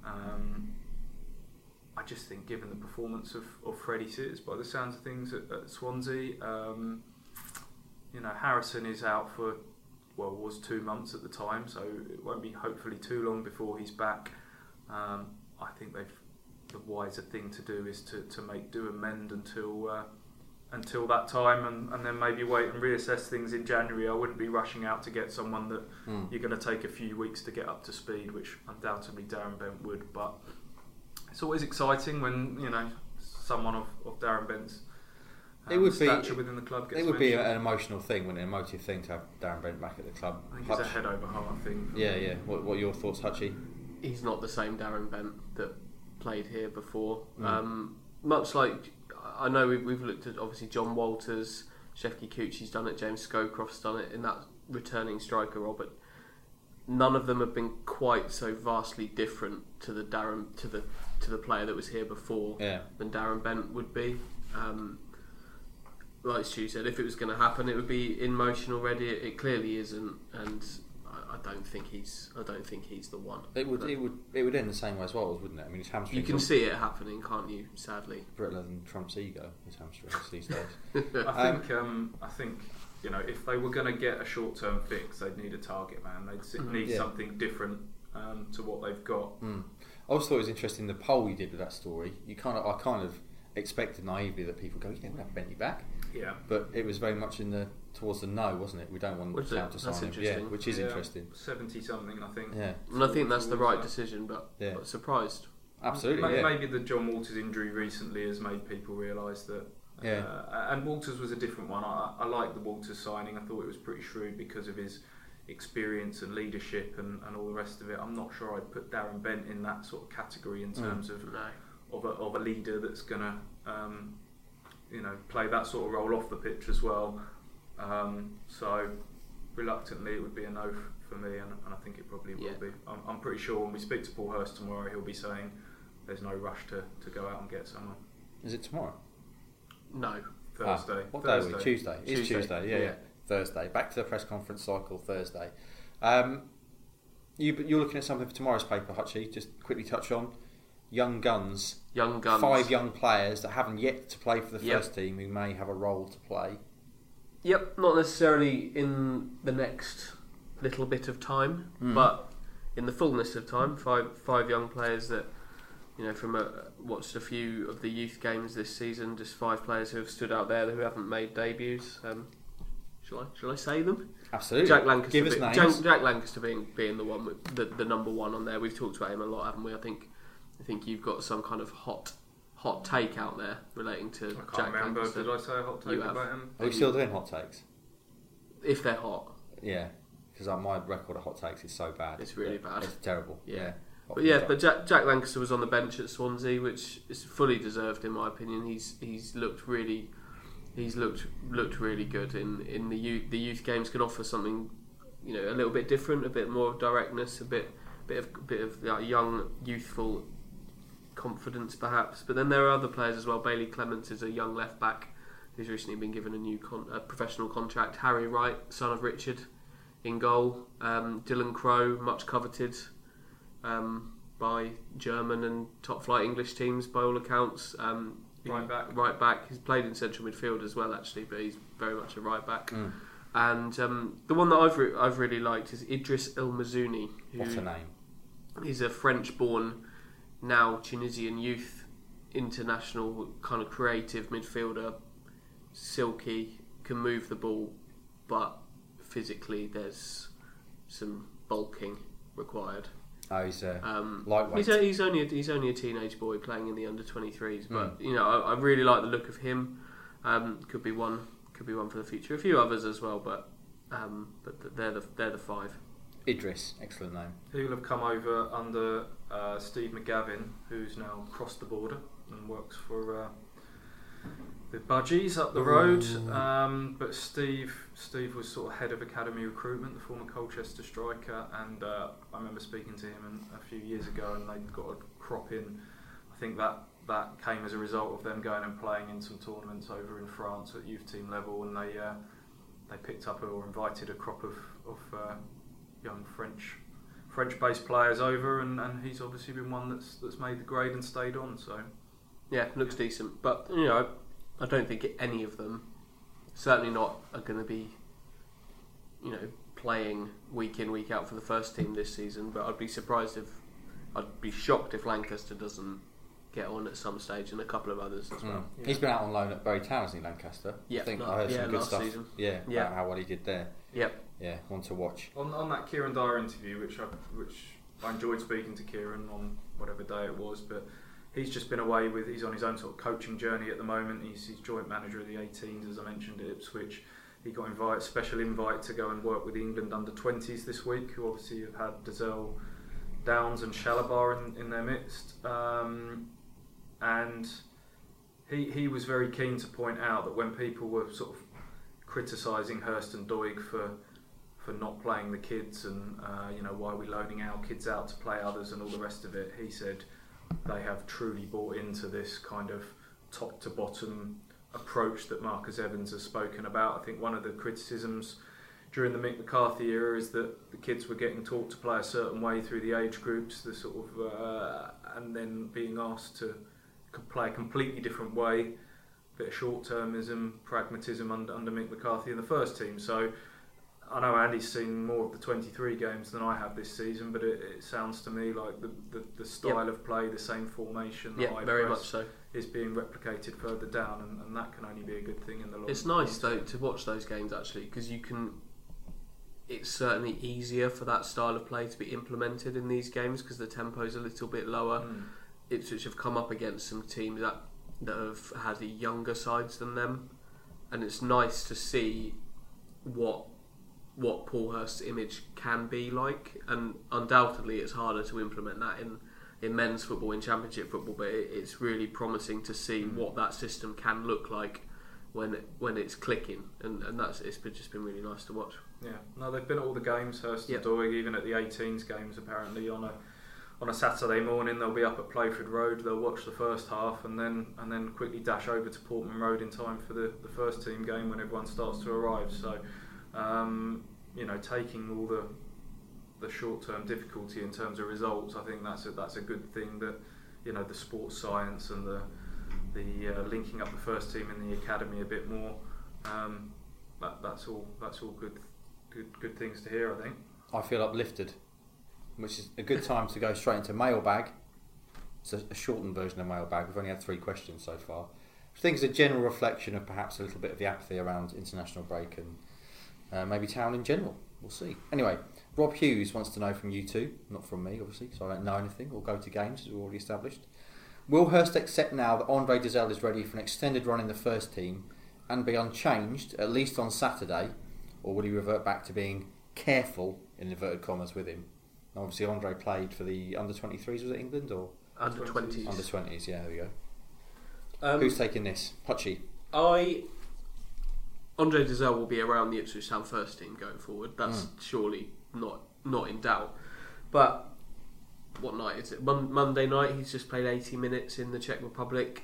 I just think, given the performance of Freddie Sears, by the sounds of things at Swansea, Harrison is out for was 2 months at the time, so it won't be hopefully too long before he's back. I think the wiser thing to do is to make do and mend until that time, and then maybe wait and reassess things in January. I wouldn't be rushing out to get someone that you're going to take a few weeks to get up to speed, which undoubtedly Darren Bent would. But it's always exciting when someone of Darren Bent's stature within the club gets It would mentioned. be an emotional thing, wouldn't it? An emotive thing to have Darren Bent back at the club. I think it's a head over heart thing. Yeah. What are your thoughts, Hutchie? He's not the same Darren Bent that played here before. Much like, I know we've looked at obviously John Walters, Shefki Kuchi's done it, James Scowcroft's done it in that returning striker role, but none of them have been quite so vastly different to the player that was here before than Darren Bent would be. Like Stu said, if it was going to happen, it would be in motion already. It clearly isn't, and I don't think he's the one. It would end the same way as well, wouldn't it? I mean, his hamstrings. You can see it happening, can't you? Sadly, brittler than Trump's ego. His hamstrings these days. I think if they were going to get a short-term fix, they'd need a target man. They'd need something different to what they've got. I also thought it was interesting the poll you did with that story. I kind of expected naively that people go, we'll have Bentley back. Yeah, but it was very much towards the no, wasn't it? We don't want Town to sign him. Yeah, which is interesting. 70 something, I think. Yeah, and I think that's the right decision. But surprised. Absolutely. Maybe the John Walters injury recently has made people realise that. And Walters was a different one. I liked the Walters signing. I thought it was pretty shrewd because of his experience and leadership and all the rest of it. I'm not sure I'd put Darren Bent in that sort of category in terms of a leader that's going to play that sort of role off the pitch as well. So reluctantly it would be a no for me, and I think it probably will be. I'm pretty sure when we speak to Paul Hurst tomorrow, he'll be saying there's no rush to go out and get someone. Is it tomorrow? No, Thursday. What day are we? Tuesday. It's Tuesday. Yeah. Thursday. Back to the press conference cycle. Thursday. You're looking at something for tomorrow's paper, Hutchie. Just quickly touch on Young Guns. 5 young players that haven't yet to play for the first team who may have a role to play. Yep, not necessarily in the next little bit of time, but in the fullness of time. Five young players that, watched a few of the youth games this season. Just 5 players who have stood out there who haven't made debuts. Shall I say them? Absolutely. Jack Lancaster. Give us names. Jack Lancaster being the one with the number one on there. We've talked about him a lot, haven't we? I think you've got some kind of hot take out there relating to I can't Jack remember. Lancaster. Did I say a hot take about him? Are we still doing hot takes? If they're hot. Yeah, because my record of hot takes is so bad. It's really bad. It's terrible. Yeah. But Jack Lancaster was on the bench at Swansea, which is fully deserved in my opinion. He's looked really good in the youth games. Can offer something, a little bit different, a bit more directness, a bit of young youthful confidence perhaps. But then there are other players as well. Bailey Clements is a young left back who's recently been given a new professional contract. Harry Wright, son of Richard, in goal. Dylan Crowe, much coveted by German and top flight English teams by all accounts. Right back. He's played in central midfield as well actually, but he's very much a right back. And the one that I've really liked is Idris El Mazouni. What a name! He's a French-born, now Tunisian youth international kind of creative midfielder. Silky, can move the ball, but physically there's some bulking required. Oh, he's lightweight. He's only a teenage boy playing in the under-23s, but I really like the look of him. Could be one for the future. A few others as well, but they're the five. Idris, excellent name. He will have come over under Steve McGavin, who's now crossed the border and works for the Budgies up the road. But Steve was sort of head of academy recruitment, the former Colchester striker, and I remember speaking to him a few years ago, and they'd got a crop in. I think that came as a result of them going and playing in some tournaments over in France at youth team level, and they picked up or invited a crop of young French-based players over, and he's obviously been one that's made the grade and stayed on. So yeah, looks decent, but I don't think any of them, certainly not, are going to be, playing week in, week out for the first team this season. But I'd be shocked if Lancaster doesn't get on at some stage, and a couple of others as well. Yeah. He's been out on loan at Bury Town, hasn't he, Lancaster? Yeah, I think I heard some good stuff. Season. About how well he did there. Yep. Yeah, one to watch. On that Kieran Dyer interview, which I enjoyed speaking to Kieran on whatever day it was, but he's just been away he's on his own sort of coaching journey at the moment. He's joint manager of the 18s, as I mentioned, at Ipswich. He got special invite to go and work with the England under-20s this week, who obviously have had Dazelle Downs and Shalabar in their midst. And he was very keen to point out that when people were sort of criticising Hurst and Doig for not playing the kids and why are we loaning our kids out to play others and all the rest of it, he said they have truly bought into this kind of top to bottom approach that Marcus Evans has spoken about. I think one of the criticisms during the Mick McCarthy era is that the kids were getting taught to play a certain way through the age groups, and then being asked to play a completely different way, a bit of short-termism, pragmatism under Mick McCarthy in the first team. So I know Andy's seen more of the 23 games than I have this season, but it sounds to me like the style of play, the same formation, the high very press much so, is being replicated further down, and that can only be a good thing in the long run. It's nice though to watch those games actually, because it's certainly easier for that style of play to be implemented in these games because the tempo's a little bit lower. Ipswich have come up against some teams that have had younger sides than them, and it's nice to see what Paul Hurst's image can be like, and undoubtedly it's harder to implement that in men's football, in championship football, but it's really promising to see what that system can look like when it's clicking, and it's just been really nice to watch. Yeah, no, they've been at all the games, Hurst and Doig, even at the 18s games apparently. On a Saturday morning they'll be up at Playford Road, they'll watch the first half and then quickly dash over to Portman Road in time for the first team game when everyone starts to arrive. So taking all the short-term difficulty in terms of results, I think that's a good thing, that the sports science and the linking up the first team in the academy a bit more, that's all good things to hear, I think. I feel uplifted, which is a good time to go straight into mailbag. It's a shortened version of mailbag. We've only had 3 questions so far. I think it's a general reflection of perhaps a little bit of the apathy around international break and maybe Town in general. We'll see. Anyway, Rob Hughes wants to know from you two, not from me, obviously, so I don't know anything or go to games, as we've already established. Will Hurst accept now that Andre Dizelle is ready for an extended run in the first team and be unchanged, at least on Saturday, or will he revert back to being careful, in inverted commas, with him? Obviously, Andre played for the under-23s, was it England? Or Under-20s. Under-20s, yeah, there we go. Who's taking this? Hutchie? Andre Dizelle will be around the Ipswich Town first team going forward. That's surely not in doubt. But what night is it? Monday night. He's just played 80 minutes in the Czech Republic.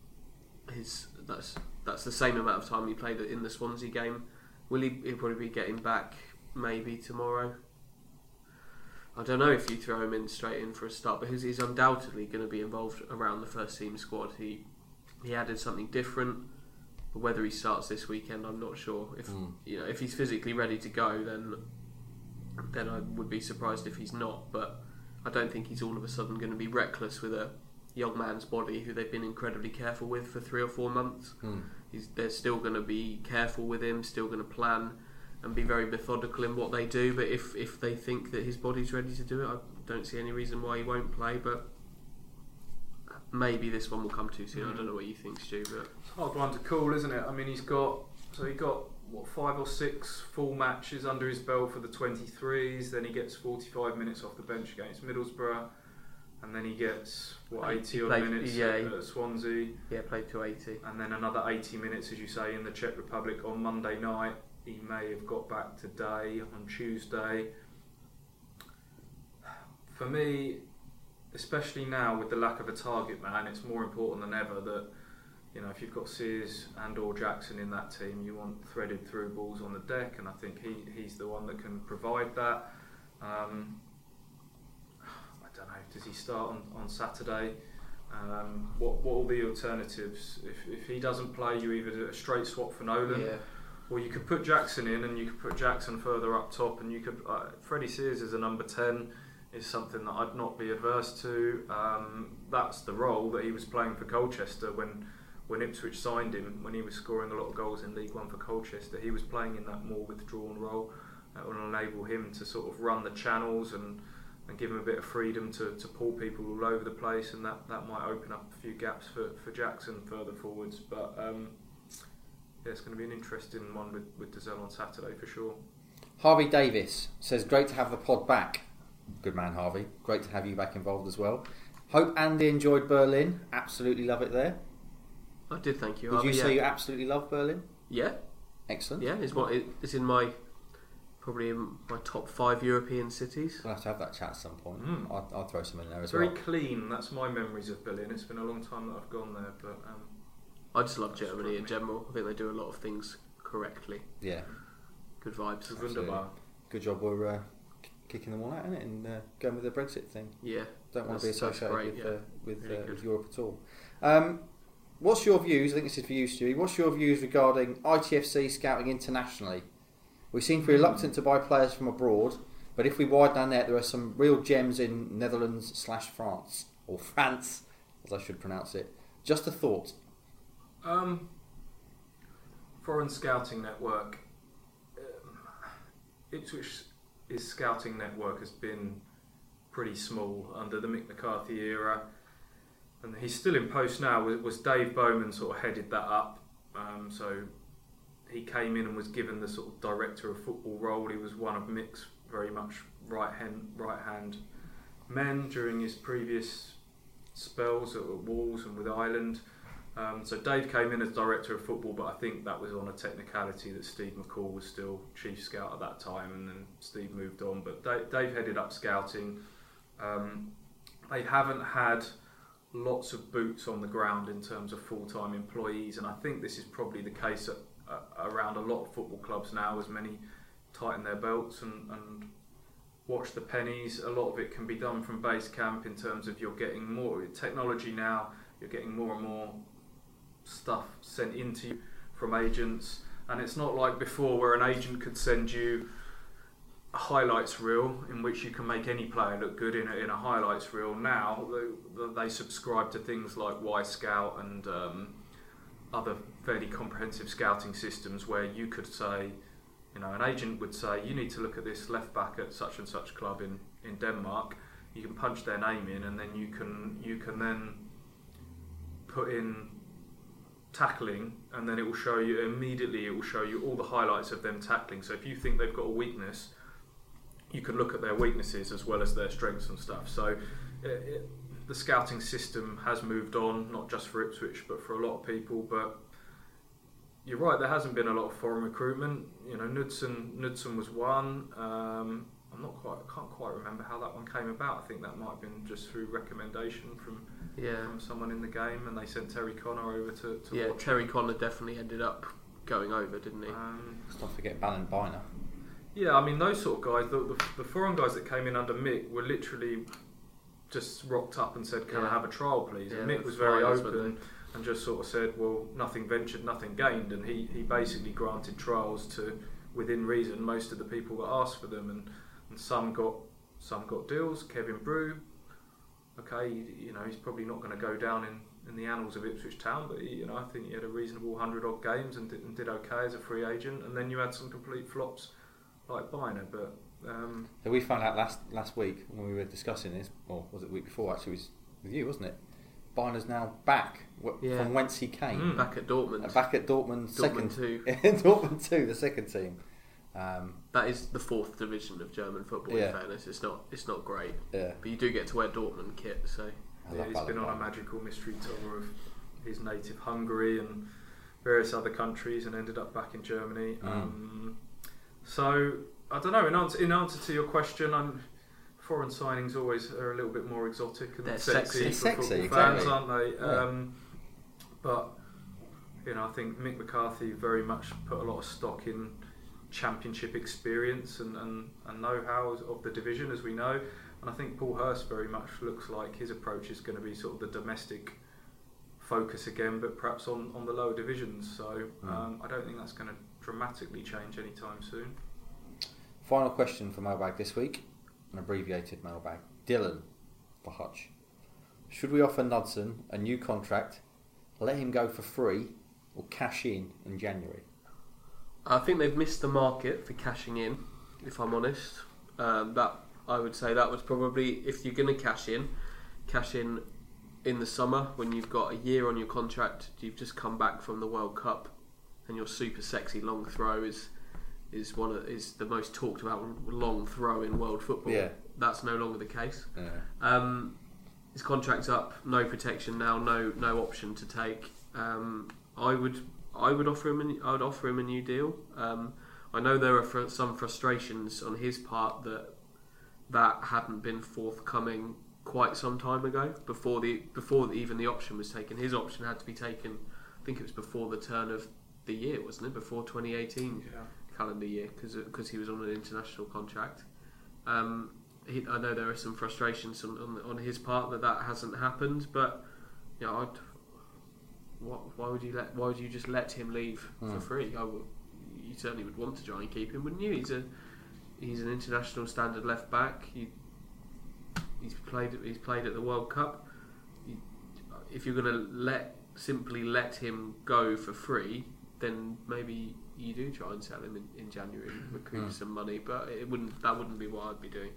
That's the same amount of time he played in the Swansea game. Will he'll probably be getting back maybe tomorrow. I don't know if you throw him in straight in for a start, because he's undoubtedly going to be involved around the first team squad. He added something different, but whether he starts this weekend, I'm not sure. If he's physically ready to go, then I would be surprised if he's not. But I don't think he's all of a sudden going to be reckless with a young man's body who they've been incredibly careful with for 3 or 4 months. They're still going to be careful with him, still going to plan and be very methodical in what they do. But if they think that his body's ready to do it, I don't see any reason why he won't play. But maybe this one will come too soon. I don't know what you think, Stu. But it's a hard one to call, isn't it? I mean, he got 5 or 6 full matches under his belt for the 23s. Then he gets 45 minutes off the bench against Middlesbrough, and then he gets 80 odd minutes at Swansea. Yeah, played to 80, and then another 80 minutes, as you say, in the Czech Republic on Monday night. He may have got back today on Tuesday. For me, especially now with the lack of a target man, it's more important than ever that, if you've got Sears and or Jackson in that team, you want threaded through balls on the deck, and I think he's the one that can provide that. I don't know, does he start on Saturday? What will be alternatives? If he doesn't play, you either do a straight swap for Nolan, or you could put Jackson in and you could put Jackson further up top, and you could Freddie Sears as a number 10 is something that I'd not be adverse to. That's the role that he was playing for Colchester when Ipswich signed him, when he was scoring a lot of goals in League One for Colchester. He was playing in that more withdrawn role that will enable him to sort of run the channels and give him a bit of freedom to pull people all over the place, and that might open up a few gaps for Jackson further forwards. But it's going to be an interesting one with Dizelle on Saturday for sure. Harvey Davis says, great to have the pod back. Good man, Harvey. Great to have you back involved as well. Hope Andy enjoyed Berlin. Absolutely love it there. I did, thank you. Would you say you absolutely love Berlin? Yeah. Excellent. Yeah, it's probably in my top 5 European cities. We'll have to have that chat at some point. I'll throw some in there as well. Very clean. That's my memories of Berlin. It's been a long time that I've gone there, but I just love Germany in general. I think they do a lot of things correctly. Yeah. Good vibes. Wunderbar. Good job we're kicking them all out, innit? And going with the Brexit thing. Yeah. Don't want to be associated with really Europe at all. What's your views? I think this is for you, Stewie. What's your views regarding ITFC scouting internationally? We seem to be reluctant to buy players from abroad, but if we widen our net, there are some real gems in Netherlands/France, or France, as I should pronounce it. Just a thought. Foreign scouting network. Ipswich's scouting network has been pretty small under the Mick McCarthy era, and he's still in post now. Was Dave Bowman sort of headed that up? So he came in and was given the sort of director of football role. He was one of Mick's very much right hand men during his previous spells at Wolves and with Ireland. So Dave came in as director of football, but I think that was on a technicality that Steve McCall was still chief scout at that time, and then Steve moved on. But Dave headed up scouting. They haven't had lots of boots on the ground in terms of full-time employees, and I think this is probably the case around a lot of football clubs now, as many tighten their belts and watch the pennies. A lot of it can be done from base camp in terms of you're getting more technology now, you're getting more and more stuff sent into you from agents, and it's not like before where an agent could send you a highlights reel in which you can make any player look good in a highlights reel. Now they subscribe to things like Y-Scout and other fairly comprehensive scouting systems where you could say an agent would say, you need to look at this left back at such and such club in Denmark. You can punch their name in, and then you can then put in tackling, and then it will show you immediately. It will show you all the highlights of them tackling. So if you think they've got a weakness, you can look at their weaknesses as well as their strengths and stuff. So the scouting system has moved on, not just for Ipswich, but for a lot of people. But you're right, there hasn't been a lot of foreign recruitment. Knudsen was one. I can't quite remember how that one came about. I think that might have been just through recommendation from someone in the game, and they sent Terry Connor over to watch. Terry Connor definitely ended up going over, didn't he? Let's not forget Ballen Biner. Yeah, I mean, those sort of guys, the foreign guys that came in under Mick were literally just rocked up and said, can I have a trial, please? And Mick was very open and just sort of said, well, nothing ventured, nothing gained. And he basically granted trials to, within reason, most of the people that asked for them. And some got deals. Kevin Brew, okay, he's probably not going to go down in the annals of Ipswich Town, but I think he had a reasonable 100-odd games and did okay as a free agent. And then you had some complete flops like Biner, but so we found out last week when we were discussing this, or was it the week before? Actually, it was with you, wasn't it? Biner's now back from whence he came. Back at Dortmund. Back at Dortmund, Dortmund 2. Dortmund 2, the second team. That is the 4th division of German football. In fairness, it's not great. Yeah. But you do get to wear Dortmund kit, so. He's been on a magical mystery tour of his native Hungary and various other countries, and ended up back in Germany. So I don't know. In answer to your question, foreign signings always are a little bit more exotic and sexy for football fans, aren't they? Yeah. But I think Mick McCarthy very much put a lot of stock in championship experience and know-how of the division, as we know. And I think Paul Hurst very much looks like his approach is going to be sort of the domestic focus again, but perhaps on the lower divisions. So I don't think that's going to dramatically change anytime soon. Final question for Mailbag this week, an abbreviated mailbag. Dylan for Hutch. Should we offer Knudsen a new contract, let him go for free, or cash in January? I think they've missed the market for cashing in, if I'm honest. That I would say that was probably, if you're going to cash in the summer when you've got a year on your contract, you've just come back from the World Cup, and your super sexy long throw is the most talked about long throw in world football. Yeah. That's no longer the case. Yeah. His contract's up, no protection now, no option to take. I would offer him a new deal. I know there are some frustrations on his part that hadn't been forthcoming quite some time ago, before even the option was taken. His option had to be taken, I think it was before the turn of the year, wasn't it? Before 2018 calendar year, because he was on an international contract. I know there are some frustrations on his part that hasn't happened, but why would you just let him leave for free? You certainly would want to try and keep him, wouldn't you? He's an international standard left back. He's played at the World Cup. If you're going to simply let him go for free, then maybe you do try and sell him in January and recoup some money. But that wouldn't be what I'd be doing.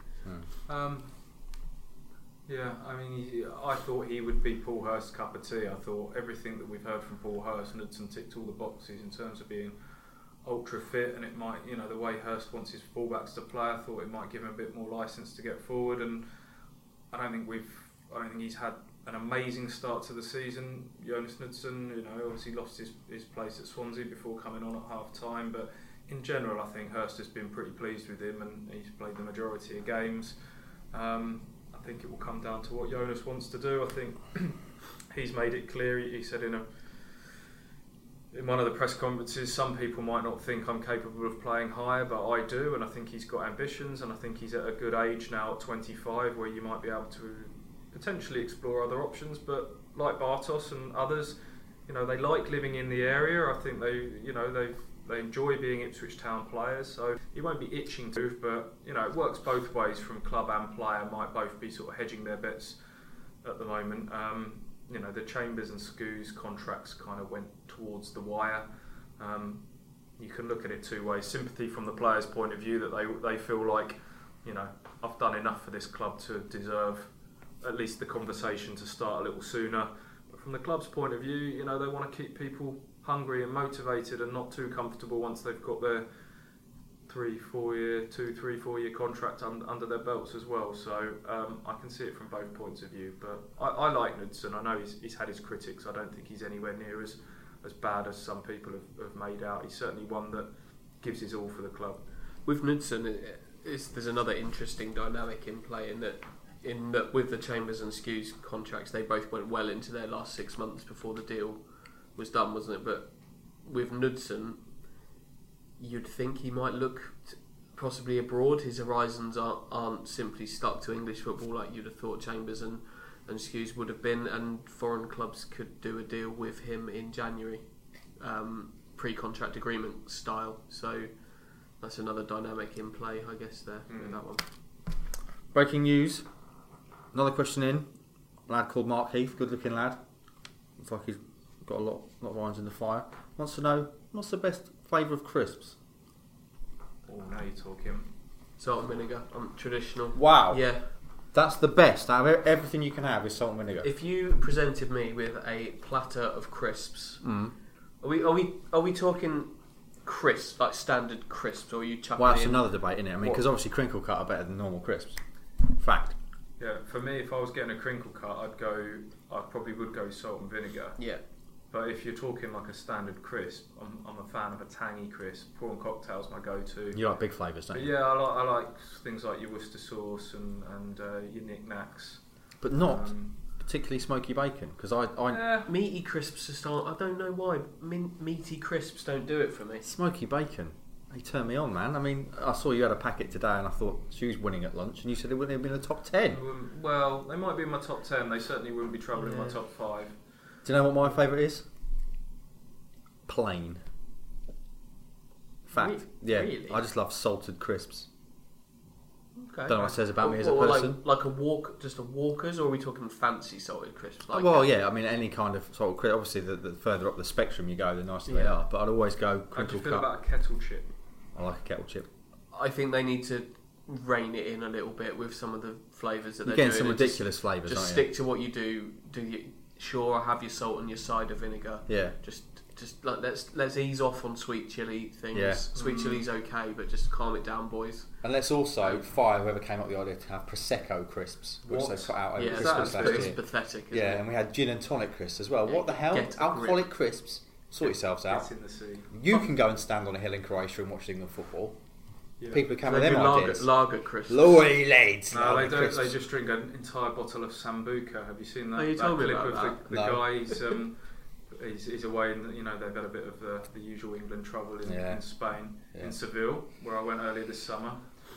I thought he would be Paul Hurst's cup of tea. I thought everything that we've heard from Paul Hurst, Knudsen ticked all the boxes in terms of being ultra fit, and it might, the way Hurst wants his fullbacks to play, I thought it might give him a bit more licence to get forward. And I don't think he's had an amazing start to the season. Jonas Knudsen, obviously lost his place at Swansea before coming on at half time, but in general I think Hurst has been pretty pleased with him, and he's played the majority of games. I think it will come down to what Jonas wants to do. I think he's made it clear. He said in one of the press conferences, some people might not think I'm capable of playing higher, but I do, and I think he's got ambitions, and I think he's at a good age now at 25 where you might be able to potentially explore other options. But like Bartos and others, they like living in the area. I think they enjoy being Ipswich Town players, so he won't be itching to move, but it works both ways from club and player, might both be sort of hedging their bets at the moment. The Chambers and Scoos contracts kind of went towards the wire. you can look at it two ways. Sympathy from the players' point of view, that they feel like, I've done enough for this club to deserve at least the conversation to start a little sooner. But from the club's point of view, they want to keep people hungry and motivated and not too comfortable once they've got their 3-4 year contract under their belts as well. So I can see it from both points of view. But I like Knudsen. I know he's had his critics. I don't think he's anywhere near as bad as some people have made out. He's certainly one that gives his all for the club. With Knudsen, there's another interesting dynamic in play in that with the Chambers and Skuse contracts, they both went well into their last 6 months before the deal was done, wasn't it? But with Knudsen, you'd think he might look possibly abroad. His horizons aren't simply stuck to English football like you'd have thought Chambers and Skuse would have been, and foreign clubs could do a deal with him in January, pre-contract agreement style. So that's another dynamic in play, I guess, there with that one. Breaking news. Another question in. A lad called Mark Heath, good-looking lad. Looks like he's got a lot of irons in the fire. Wants to know, what's the best flavour of crisps? Oh, now you're talking. Salt and vinegar, traditional. Wow. Yeah. That's the best. Out of everything you can have is salt and vinegar. If you presented me with a platter of crisps, are we talking crisps, like standard crisps, or are you chucking Well, that's in? another debate, isn't it? I mean, because obviously crinkle cut are better than normal crisps. Fact. Yeah, for me, if I was getting a crinkle cut, I probably would go salt and vinegar. Yeah. But if you're talking like a standard crisp, I'm a fan of a tangy crisp. Prawn cocktail's my go-to. You like big flavours, don't But you? yeah, I like things like your Worcester sauce and your knick-knacks. But not particularly smoky bacon, because I Meaty crisps just aren't. I don't know why. Meaty crisps don't do it for me. smoky bacon. They turn me on, man. I mean, I saw you had a packet today, and I thought she was winning at lunch, and you said it wouldn't have been in the top 10. Well, they might be in my top 10. They certainly wouldn't be trouble in my top 5. Do you know what my favourite is? Plain. Fact. Yeah, Really? I just love salted crisps. Okay. Don't know what it says about me as a Or person. like just a Walker's, or are we talking fancy salted crisps? Like Well, yeah, I mean, any kind of salted crisp. Obviously, the further up the spectrum you go, the nicer they are. But I'd always go How do crinkle you feel cut. about a kettle chip? I like a kettle chip. I think they need to rein it in a little bit with some of the flavours that You're they're getting doing. some and ridiculous flavours, Just aren't you? stick to what you do. Sure, have your salt and your cider vinegar. Yeah. Just like let's ease off on sweet chilli things. Yeah. Sweet chilli's okay, but just calm it down, boys. And let's also fire whoever came up with the idea to have Prosecco crisps, which What? they put out over Yeah, Christmas that's last year. pathetic. Isn't Yeah, it? and we had gin and tonic crisps as well. Yeah, What the hell? get a Alcoholic grip. crisps. Sort yourselves out. Get in the sea. You can go and stand on a hill in Croatia and watch England football. Yeah. People who come They with do them ideas. lager crisps. Loy lads. No, lager they don't. crisps. They just drink an entire bottle of Sambuca. Have you seen that? Oh, you that told me clip about of that. the No. guy? He's away, and they've had a bit of the usual England trouble in Spain, in Seville, where I went earlier this summer.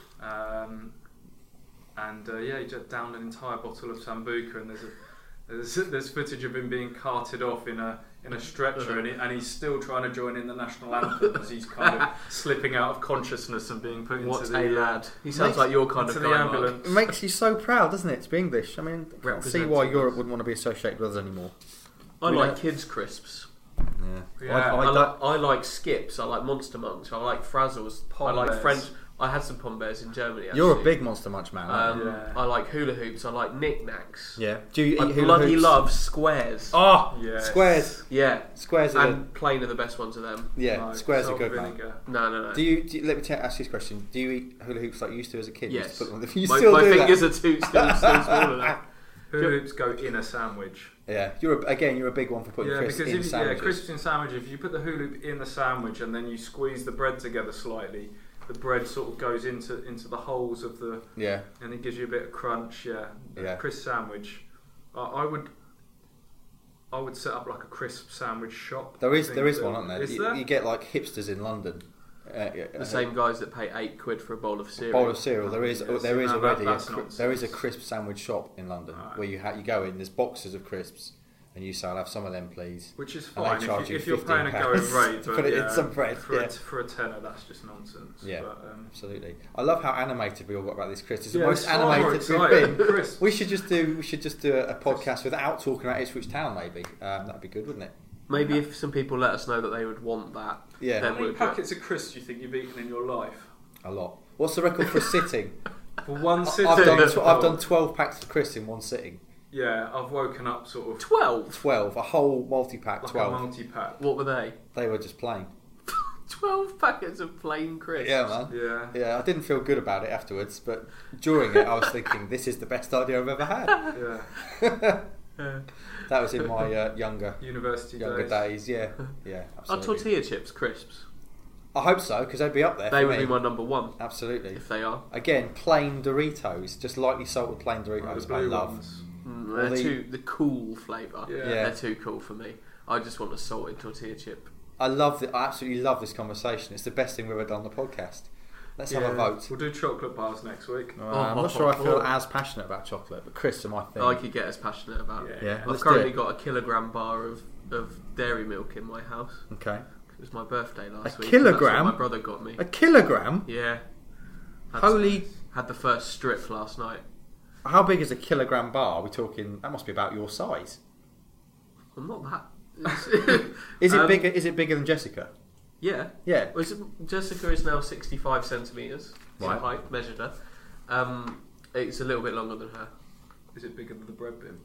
He just downed an entire bottle of Sambuca, and there's footage of him being carted off in a stretcher, and he's still trying to join in the national anthem as he's kind of slipping out of consciousness and being put What into a the lad! He sounds like your kind of into guy. the Mark. ambulance. It makes you so proud, doesn't it, to be English? I mean, I can't see why Representing Europe us. wouldn't want to be associated with us anymore. I We like don't- kids crisps. Yeah. I like Skips. I like Monster Munch. I like Frazzles. I like Bears. French. I had some Pom Bears in Germany. Actually. You're a big Monster Munch man, aren't you? Yeah. I like hula hoops. I like knickknacks. Yeah. Do you I eat hula bloody hoops? love squares. Oh, Yes. squares. Yeah, Squares are and plain are the best ones of them. yeah, Like squares are salt good, and mate. vinegar. No. Do you let me ask you this question? Do you eat hula hoops like you used to as a kid? You used Yes. to put them on the- you my still my do fingers that? are still smaller now. Hula hoops go in a sandwich. Yeah, you're a big one for putting crisps because in if sandwiches. crisps in sandwich, if you put the hula hoop in the sandwich and then you squeeze the bread together slightly, the bread sort of goes into the holes of the, Yeah, and it gives you a bit of crunch. Yeah, Yeah. Crisp sandwich. I would set up like a crisp sandwich shop. there is I think one, aren't there? Is you, there? you get like hipsters in London. The same guys that pay £8 for a bowl of cereal. bowl of cereal. There is Yes. there is No, already that's a nonsense. there is a crisp sandwich shop in London Right. where you go in. There's boxes of crisps, and you say, "I'll have some of them, please." Which is And they fine charge you if you're paying a going £15 rate, to but put it in yeah, some bread, for, yeah. for a tenner, that's just nonsense. Yeah. But, Absolutely. I love how animated we all got about these crisps. It's the yeah, most it's far more animated we've exciting. been. Crisp. We should just do a podcast without talking about Ipswich Town. Maybe that'd be good, wouldn't it? Maybe if some people let us know that they would want that. Yeah. then How many we'd- packets of crisps do you think you've eaten in your life? A lot. What's the record for sitting? For one sitting? I've done 12 packs of crisps in one sitting. Yeah, I've woken up sort of 12? 12, a whole multi-pack, like 12. a multi-pack. What were they? They were just plain. 12 packets of plain crisps. Yeah, man. Yeah. Yeah, I didn't feel good about it afterwards, but during it I was thinking, this is the best idea I've ever had. Yeah. That was in my younger University days. Yeah, Are absolutely. tortilla chips crisps? I hope so, because they'd be up there They for would me. be my number one, Absolutely. if they are. Again, plain Doritos, just lightly salted plain The Doritos. I blue love. ones. They're the- the cool flavour. Yeah. Yeah. They're too cool for me. I just want a salted tortilla chip. I absolutely love this conversation. It's the best thing we've ever done on the podcast. Let's have a vote. We'll do chocolate bars next week. I'm not sure I feel as passionate about chocolate, but crisps are my thing. I could get as passionate about. Yeah. Yeah, I've let's do currently it. got a kilogram bar of dairy milk in my house. Okay. It was my birthday last A week. kilogram? That's what my brother got me. A kilogram? Yeah. Holy... Had the first strip last night. How big is a kilogram bar? Are we talking... That must be about your size. I'm not that. Is it bigger? Is it bigger than Jessica? Yeah. Yeah. Well, Jessica is now 65 centimetres. Right. Height, measured her. It's a little bit longer than her. Is it bigger than the bread bin?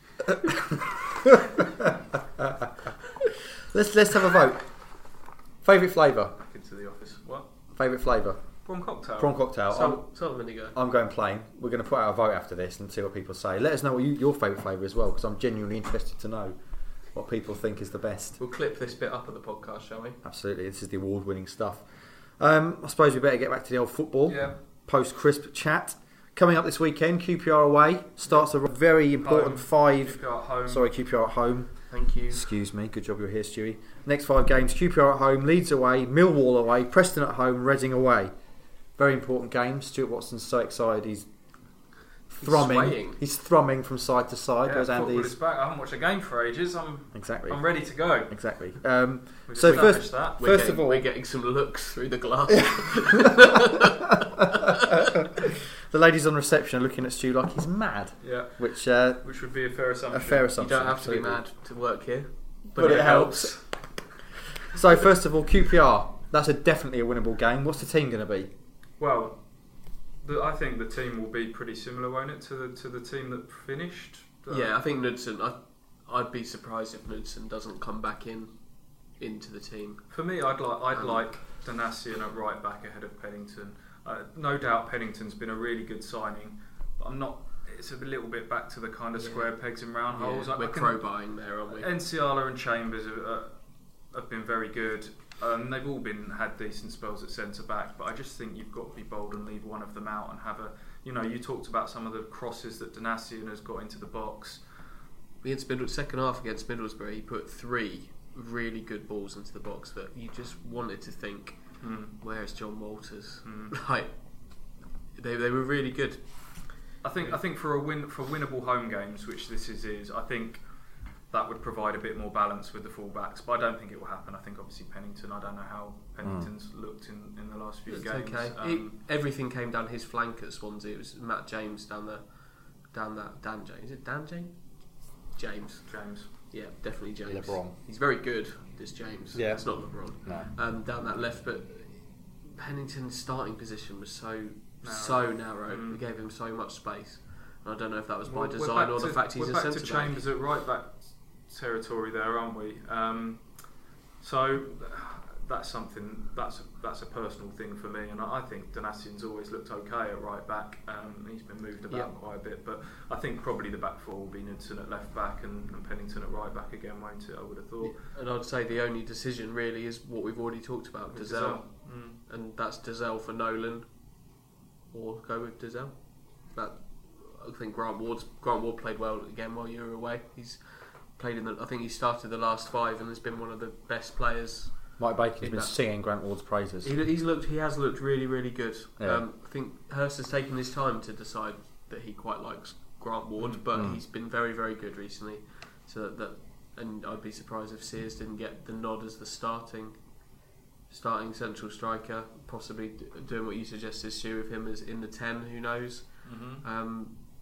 Let's have a vote. Favourite flavour? Back into the office. What? Favourite flavour? Prawn cocktail. Prawn cocktail. Salt and vinegar. I'm going plain. We're going to put out a vote after this and see what people say. Let us know what your favourite flavour as well, because I'm genuinely interested to know what people think is the best. We'll clip this bit up at the podcast, shall we? Absolutely, this is the award-winning stuff. I suppose we better get back to the old football. Yeah. Post-crisp chat. Coming up this weekend, QPR away. Starts a very important QPR at home. QPR at home. Thank you. Excuse me, good job you're here, Stewie. Next 5 games, QPR at home, Leeds away, Millwall away, Preston at home, Reading away. Very important games. Stuart Watson's so excited, he's thrumming. swaying. He's thrumming from side to side. Yeah, Whereas football Andy's... is back. I haven't watched a game for ages. Exactly. I'm ready to go. Exactly. We So just first, finished that. first of all... we're getting some looks through the glass. The ladies on reception are looking at Stu like he's mad, Yeah. which Which would be a fair assumption. a fair You assumption. don't have to be absolutely. mad to work here, But it helps. So first of all, QPR. That's definitely a winnable game. What's the team going to be? Well, I think the team will be pretty similar, won't it, to the team that finished? Yeah, I think Knudsen. I'd be surprised if Knudsen doesn't come back into the team. For me, I'd like Donasian at right back ahead of Pennington. No doubt Pennington's been a really good signing, but I'm not. It's a little bit back to the kind of square pegs and round holes. We're crowbarring there, aren't we? Enciala and Chambers have been very good. They've all had decent spells at centre back, but I just think you've got to be bold and leave one of them out and have a. You talked about some of the crosses that Donasian has got into the box. Against second half against Middlesbrough, he put 3 really good balls into the box that you just wanted to think, where's John Walters? Like they were really good. I think for winnable home games, which this is, I think that would provide a bit more balance with the fullbacks. But I don't think it will happen. I think obviously Pennington. I don't know how Pennington's looked in the last few games. Okay. Everything came down his flank at Swansea. It was Matt James down that Dan James. Is it Dan James? James. Yeah, definitely James. LeBron. He's very good, this James. Yeah. It's not LeBron. No. Down that left, but Pennington's starting position was so narrow. We gave him so much space. And I don't know if that was by design or the fact he's a centre back. We're back to Chambers at right back territory there, aren't we? So that's something that's a personal thing for me, and I think Donasian's always looked okay at right back. He's been moved about quite a bit, but I think probably the back four will be Knudsen at left back and Pennington at right back again, won't it? I would have thought. And I'd say the only decision really is what we've already talked about, Dazelle. And that's Dazelle for Nolan, or go with Dazelle. I think Grant Ward played well again while you were away. He's played I think he started the last 5 and has been one of the best players. Mike Bacon's been singing Grant Ward's praises. He has looked really, really good. Yeah. I think Hurst has taken his time to decide that he quite likes Grant Ward, but he's been very, very good recently. So and I'd be surprised if Sears didn't get the nod as the starting central striker, possibly doing what you suggested, Stu, with him as in the 10. Who knows?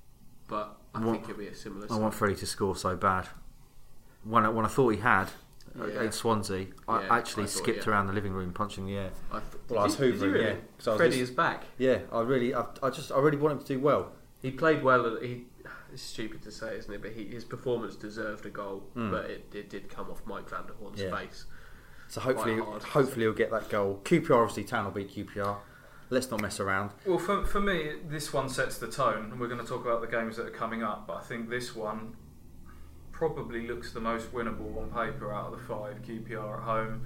But I think it'll be a similar. I want Freddie to score so bad. When I thought he had, against Swansea, I actually skipped around the living room punching the air. I was hoovering. Really? Yeah, Freddie is back. Yeah, I really want him to do well. He played well. It's stupid to say, isn't it? But his performance deserved a goal, but it did come off Mike van der Horn's face. So hopefully he'll get that goal. QPR, obviously, Town will beat QPR. Let's not mess around. Well, for me, this one sets the tone, and we're going to talk about the games that are coming up. But I think this one probably looks the most winnable on paper out of the 5. QPR at home,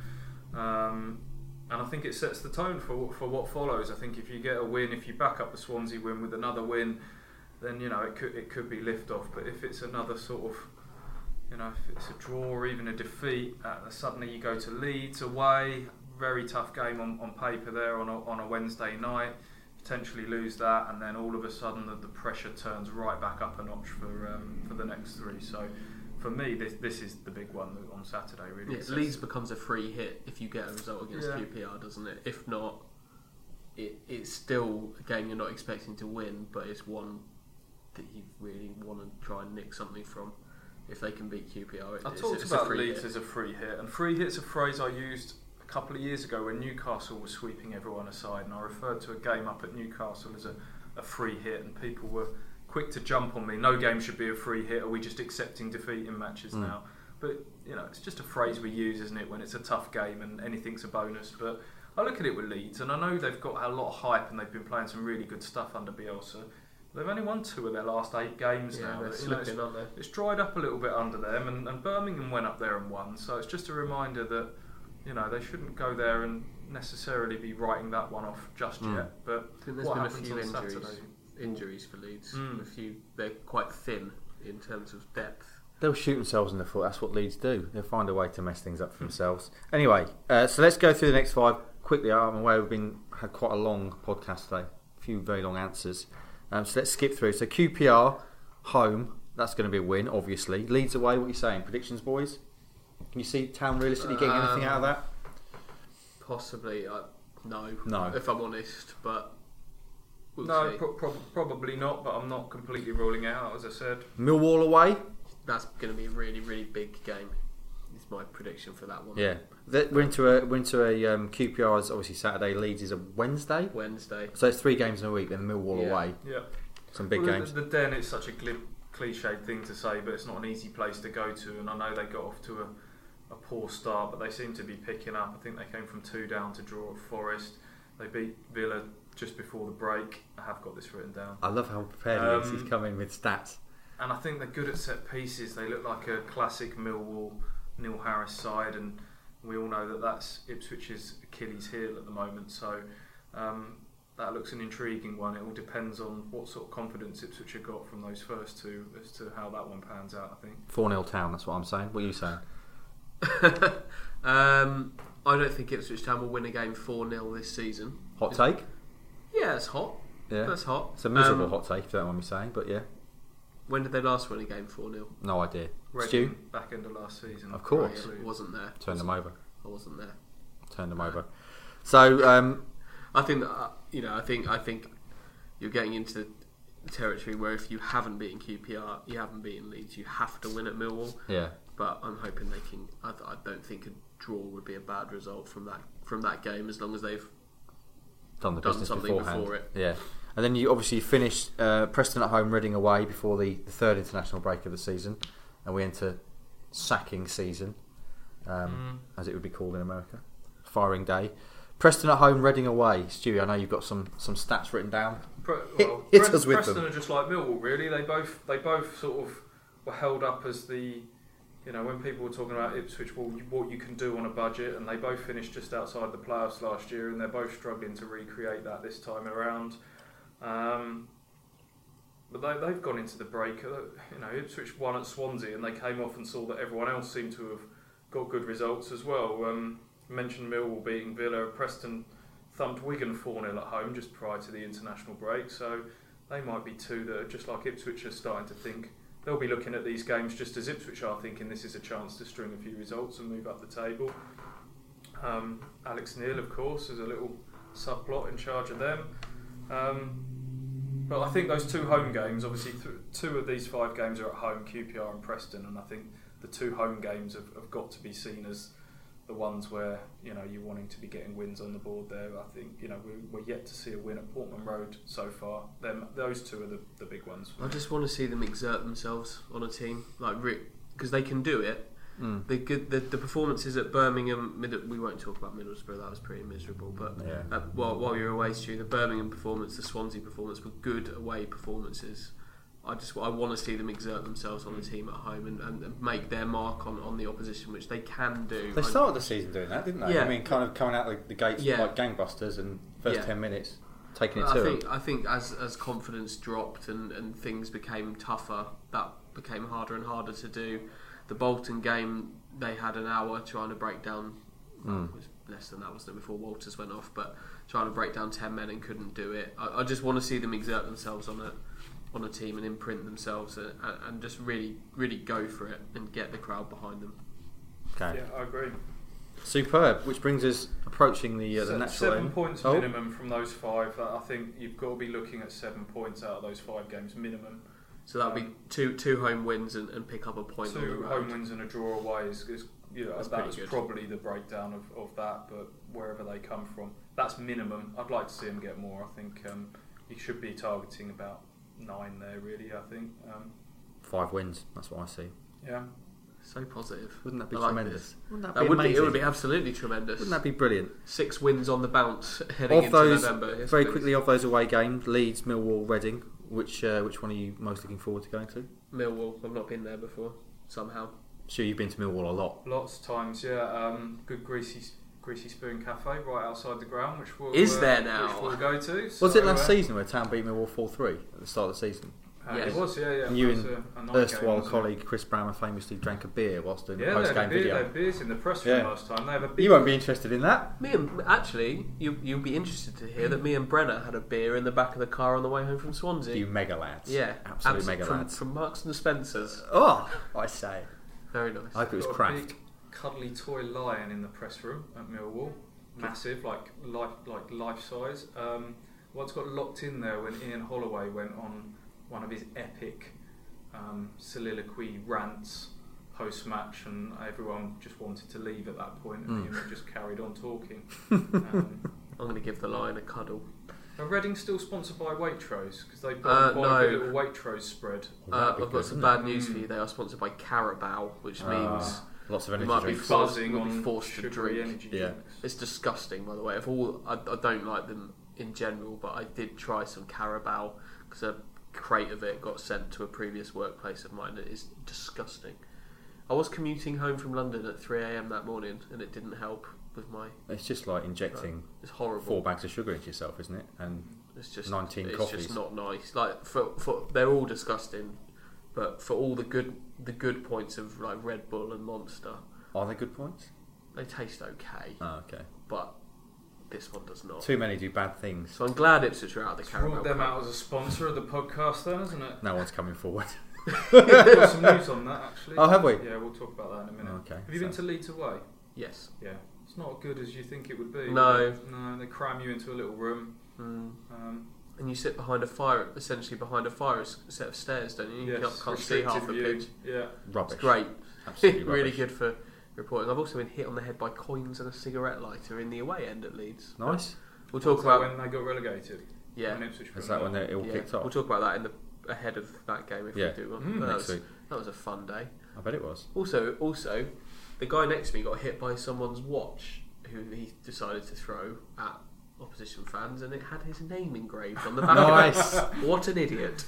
and I think it sets the tone for what follows. I think if you get a win, if you back up the Swansea win with another win, then it could be lift off. But if it's another sort of, if it's a draw or even a defeat, suddenly you go to Leeds away. Very tough game on paper there on a Wednesday night. Potentially lose that, and then all of a sudden the pressure turns right back up a notch for the next 3. So for me, this is the big one on Saturday. Really, Leeds becomes a free hit if you get a result against QPR, doesn't it? If not, it's still a game you're not expecting to win, but it's one that you really want to try and nick something from. If they can beat QPR, I talked about Leeds as a free hit, and free hit's a phrase I used a couple of years ago when Newcastle was sweeping everyone aside, and I referred to a game up at Newcastle as a free hit, and people were quick to jump on me. No game should be a free hit. Are we just accepting defeat in matches now? But it's just a phrase we use, isn't it, when it's a tough game and anything's a bonus. But I look at it with Leeds, and I know they've got a lot of hype and they've been playing some really good stuff under Bielsa. They've only won 2 of their last 8 games now. They're slipping, aren't they? It's dried up a little bit under them, and Birmingham went up there and won. So it's just a reminder that they shouldn't go there and necessarily be writing that one off just yet. But I think there's been a few injuries for Leeds. They're quite thin in terms of depth. They'll shoot themselves in the foot. That's what Leeds do. They'll find a way to mess things up for themselves. Anyway, so let's go through the next 5 quickly. I'm aware we've had quite a long podcast today. A few very long answers. So let's skip through. So QPR home, that's going to be a win, obviously. Leeds away, what are you saying? Predictions, boys? Can you see Town realistically getting anything out of that? Possibly. No. If I'm honest, but we'll see. Probably not. But I'm not completely ruling it out, as I said. Millwall away. That's going to be a really, really big game. It's my prediction for that one. Yeah, we're into a QPR is obviously Saturday. Leeds is a Wednesday. So it's 3 games in a week. Then Millwall away. Yeah. Some big games. The Den is such a cliched thing to say, but it's not an easy place to go to. And I know they got off to a poor start, but they seem to be picking up. I think they came from 2 down to draw at Forest. They beat Villa just before the break. I have got this written down. I love how prepared he is. He's coming with stats. And I think they're good at set pieces. They look like a classic Millwall, Neil Harris side, and we all know that that's Ipswich's Achilles heel at the moment. So that looks an intriguing one. It all depends on what sort of confidence Ipswich have got from those first 2 as to how that one pans out, I think. 4-0 Town, that's what I'm saying. What are you saying? I don't think Ipswich Town will win a game 4-0 this season. Hot take? Yeah, it's hot. Yeah. That's hot. It's a miserable hot take, if you don't mind me saying, but yeah. When did they last win a game 4-0? No idea. Stu? Back end of last season. Of course. Right, wasn't there. Turned them over. I wasn't there. Turned them over. So I think that, I think you're getting into territory where if you haven't beaten QPR, you haven't beaten Leeds, you have to win at Millwall. Yeah. But I'm hoping they can. I don't think a draw would be a bad result from that game, as long as they've done something beforehand. Before it. Yeah. And then you obviously finished Preston at home, Reading away before the 3rd international break of the season, and we enter sacking season, as it would be called in America, firing day. Preston at home, Reading away. Stewie, I know you've got some stats written down. Hit us with Preston them. are just like Millwall, really. They both sort of were held up as the, when people were talking about Ipswich, what you can do on a budget, and they both finished just outside the playoffs last year, and they're both struggling to recreate that this time around. But they've gone into the break. Ipswich won at Swansea, and they came off and saw that everyone else seemed to have got good results as well. Mentioned Millwall beating Villa. Preston thumped Wigan 4-0 at home just prior to the international break. So they might be 2 that are just like Ipswich are starting to think. They'll be looking at these games just as Ipswich are thinking this is a chance to string a few results and move up the table. Alex Neil, of course, is a little subplot in charge of them. But I think those 2 home games, obviously 2 of these 5 games are at home, QPR and Preston, and I think the 2 home games have got to be seen as the ones where you're wanting to be getting wins on the board there. I think we're yet to see a win at Portman Road so far. Those 2 are the big ones. I just want to see them exert themselves on a team because they can do it. The performances at Birmingham, we won't talk about Middlesbrough, that was pretty miserable, but while you're away, Stu, the Birmingham performance, the Swansea performance were good away performances. I want to see them exert themselves on the team at home and make their mark on the opposition, which they can do. They started the season doing that, didn't they? Yeah. I mean, kind of coming out the gates like gangbusters and first 10 minutes taking it to them. I think as confidence dropped and things became tougher, that became harder and harder to do. The Bolton game, they had an hour trying to break down. It was less than that, wasn't it, before Walters went off? But trying to break down 10 men and couldn't do it. I just want to see them exert themselves on a team and imprint themselves and just really, really go for it and get the crowd behind them. Okay. Yeah, I agree. Superb. Which brings us approaching the natural 7 end. points minimum from those 5. I think you've got to be looking at 7 points out of those 5 games minimum. So that'll be two home wins and pick up a point. 2 on the road. home wins and a draw away is that's good. probably the breakdown of that. But wherever they come from, that's minimum. I'd like to see them get more. I think you should be targeting about 9 there. Really, I think 5 wins. That's what I see. Yeah. So positive. Wouldn't that be I like tremendous? this. Wouldn't That would be. It would be absolutely tremendous. Wouldn't that be brilliant? 6 wins on the bounce heading into November. Yes, very please. quickly, of those away games, Leeds, Millwall, Reading. Which one are you most looking forward to going to? Millwall. I've not been there before. Somehow. Sure, you've been to Millwall a lot. Lots of times, yeah. Good greasy Spoon Cafe right outside the ground, which we'll there now? Which we'll go to. Was it last season where Town beat Millwall 4-3 at the start of the season? It was, yeah. And you It was and a night erstwhile game, colleague Chris Brammer famously drank a beer whilst doing the they post-game had video. They had beers in the press room last time. They have a big You won't be interested in that. You'll be interested to hear that me and Brenner had a beer in the back of the car on the way home from Swansea. You mega lads. Yeah, absolute mega lads. From Marks and Spencer's. Oh, I say. Very nice. I hope it was got a craft. big cuddly toy lion in the press room at Millwall. Massive, like life size. Once got locked in there when Ian Holloway went on one of his epic soliloquy rants post-match, and everyone just wanted to leave at that point, and Ian just carried on talking. I'm going to give the lion a cuddle. Are Reading still sponsored by Waitrose? Because they've got quite a little Waitrose spread. I've got some bad news for you. They are sponsored by Carabao, which means lots of you energy might be drinks. forced to drink. Energy Yeah. drinks. It's disgusting, by the way. I don't like them in general, but I did try some Carabao because a crate of it got sent to a previous workplace of mine. It is disgusting. I was commuting home from London at 3 a.m. that morning, and it didn't help with my. It's just like injecting It's horrible. 4 bags of sugar into yourself, isn't it? And It's just 19 it's coffees. just not nice. Like for they're all disgusting, but for all the good points of like Red Bull and Monster, are they good points? they taste okay. Oh, okay. But this one does not. Too many do bad things. So I'm glad Ipswich are out of the It's Carabao ruled them Cup. out as a sponsor of the podcast then, isn't it? No one's coming forward. We've got some news on that actually. Oh, have we? Yeah, we'll talk about that in a minute. Okay. Have you been to Leeds away? Yes. Yeah. It's not as good as you think it would be. No. No, they cram you into a little room. And you sit behind a fire, essentially behind a fire set of stairs, don't you? You Yes, can't see half the restricted pitch. view. Yeah. Rubbish. It's great. Absolutely really rubbish. good for reporting. I've also been hit on the head by coins and a cigarette lighter in the away end at Leeds. Nice. We'll talk Is that about when they got relegated. yeah. When Ipswich Is got that when down? it all kicked off? We'll talk about that in the ahead of that game if Yeah. we do one. Next week. That was a fun day. I bet it was. Also, the guy next to me got hit by someone's watch, who he decided to throw at opposition fans, and it had his name engraved on the back. Nice. Of it. What an idiot!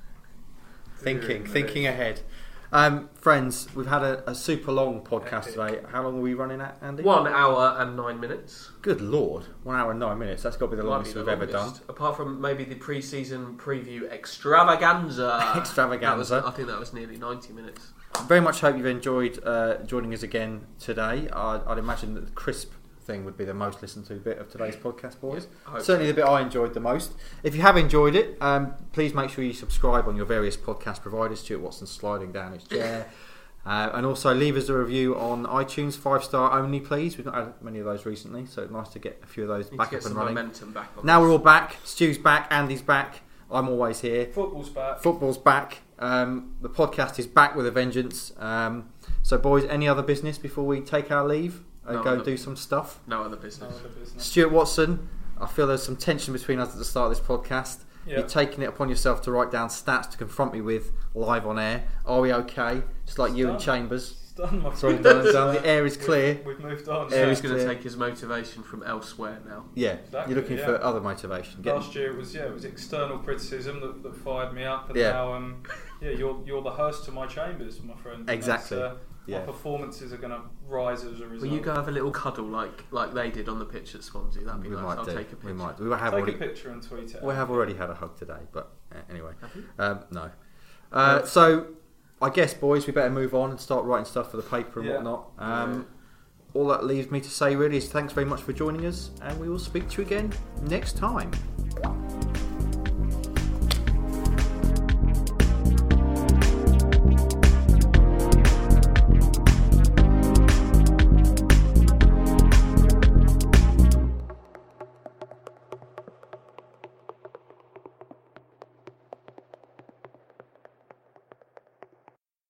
Thinking ahead. Friends, we've had a super long podcast today. How long are we running at, Andy? 1 hour and 9 minutes. Good lord, 1 hour and 9 minutes. That's got to be the Might longest be the we've ever done. longest. Apart from maybe the pre-season preview extravaganza. Extravaganza. I think that was nearly 90 minutes. Very much hope you've enjoyed joining us again today. I'd imagine that the crisp thing would be the most listened to bit of today's podcast, boys. I hope Certainly so. the bit I enjoyed the most. If you have enjoyed it, please make sure you subscribe on your various podcast providers. Stuart Watson sliding down his chair. And also leave us a review on iTunes, 5-star only, please. We've not had many of those recently, so it's nice to get a few of those Need back to up get and some running. momentum back on Now this. we're all back. Stu's back, Andy's back. I'm always here. Football's back. Football's back. The podcast is back with a vengeance. So, boys, any other business before we take our leave and go do some stuff? No other business. Stuart Watson, I feel there's some tension between us at the start of this podcast. Yeah. You're taking it upon yourself to write down stats to confront me with live on air. Are we okay? Just like you and Chambers. It's done, my It's all friend. done and done. The air is clear. We've moved on. Air He's is going to clear. take his motivation from elsewhere now. Yeah, Exactly, you're looking yeah. for other motivation. Last year it was external criticism that fired me up, and Yeah. now you're the host to my Chambers, my friend. And Exactly. that's, Yeah. My performances are going to rise as a result. Will you go have a little cuddle like they did on the pitch at Swansea? That'd be We nice. might I'll do. take a picture. We might. We have Take already. a picture and tweet it. We out. have already had a hug today, but anyway. Have you? No. So, I guess, boys, we better move on and start writing stuff for the paper and Yeah. whatnot. All that leaves me to say really is thanks very much for joining us, and we will speak to you again next time.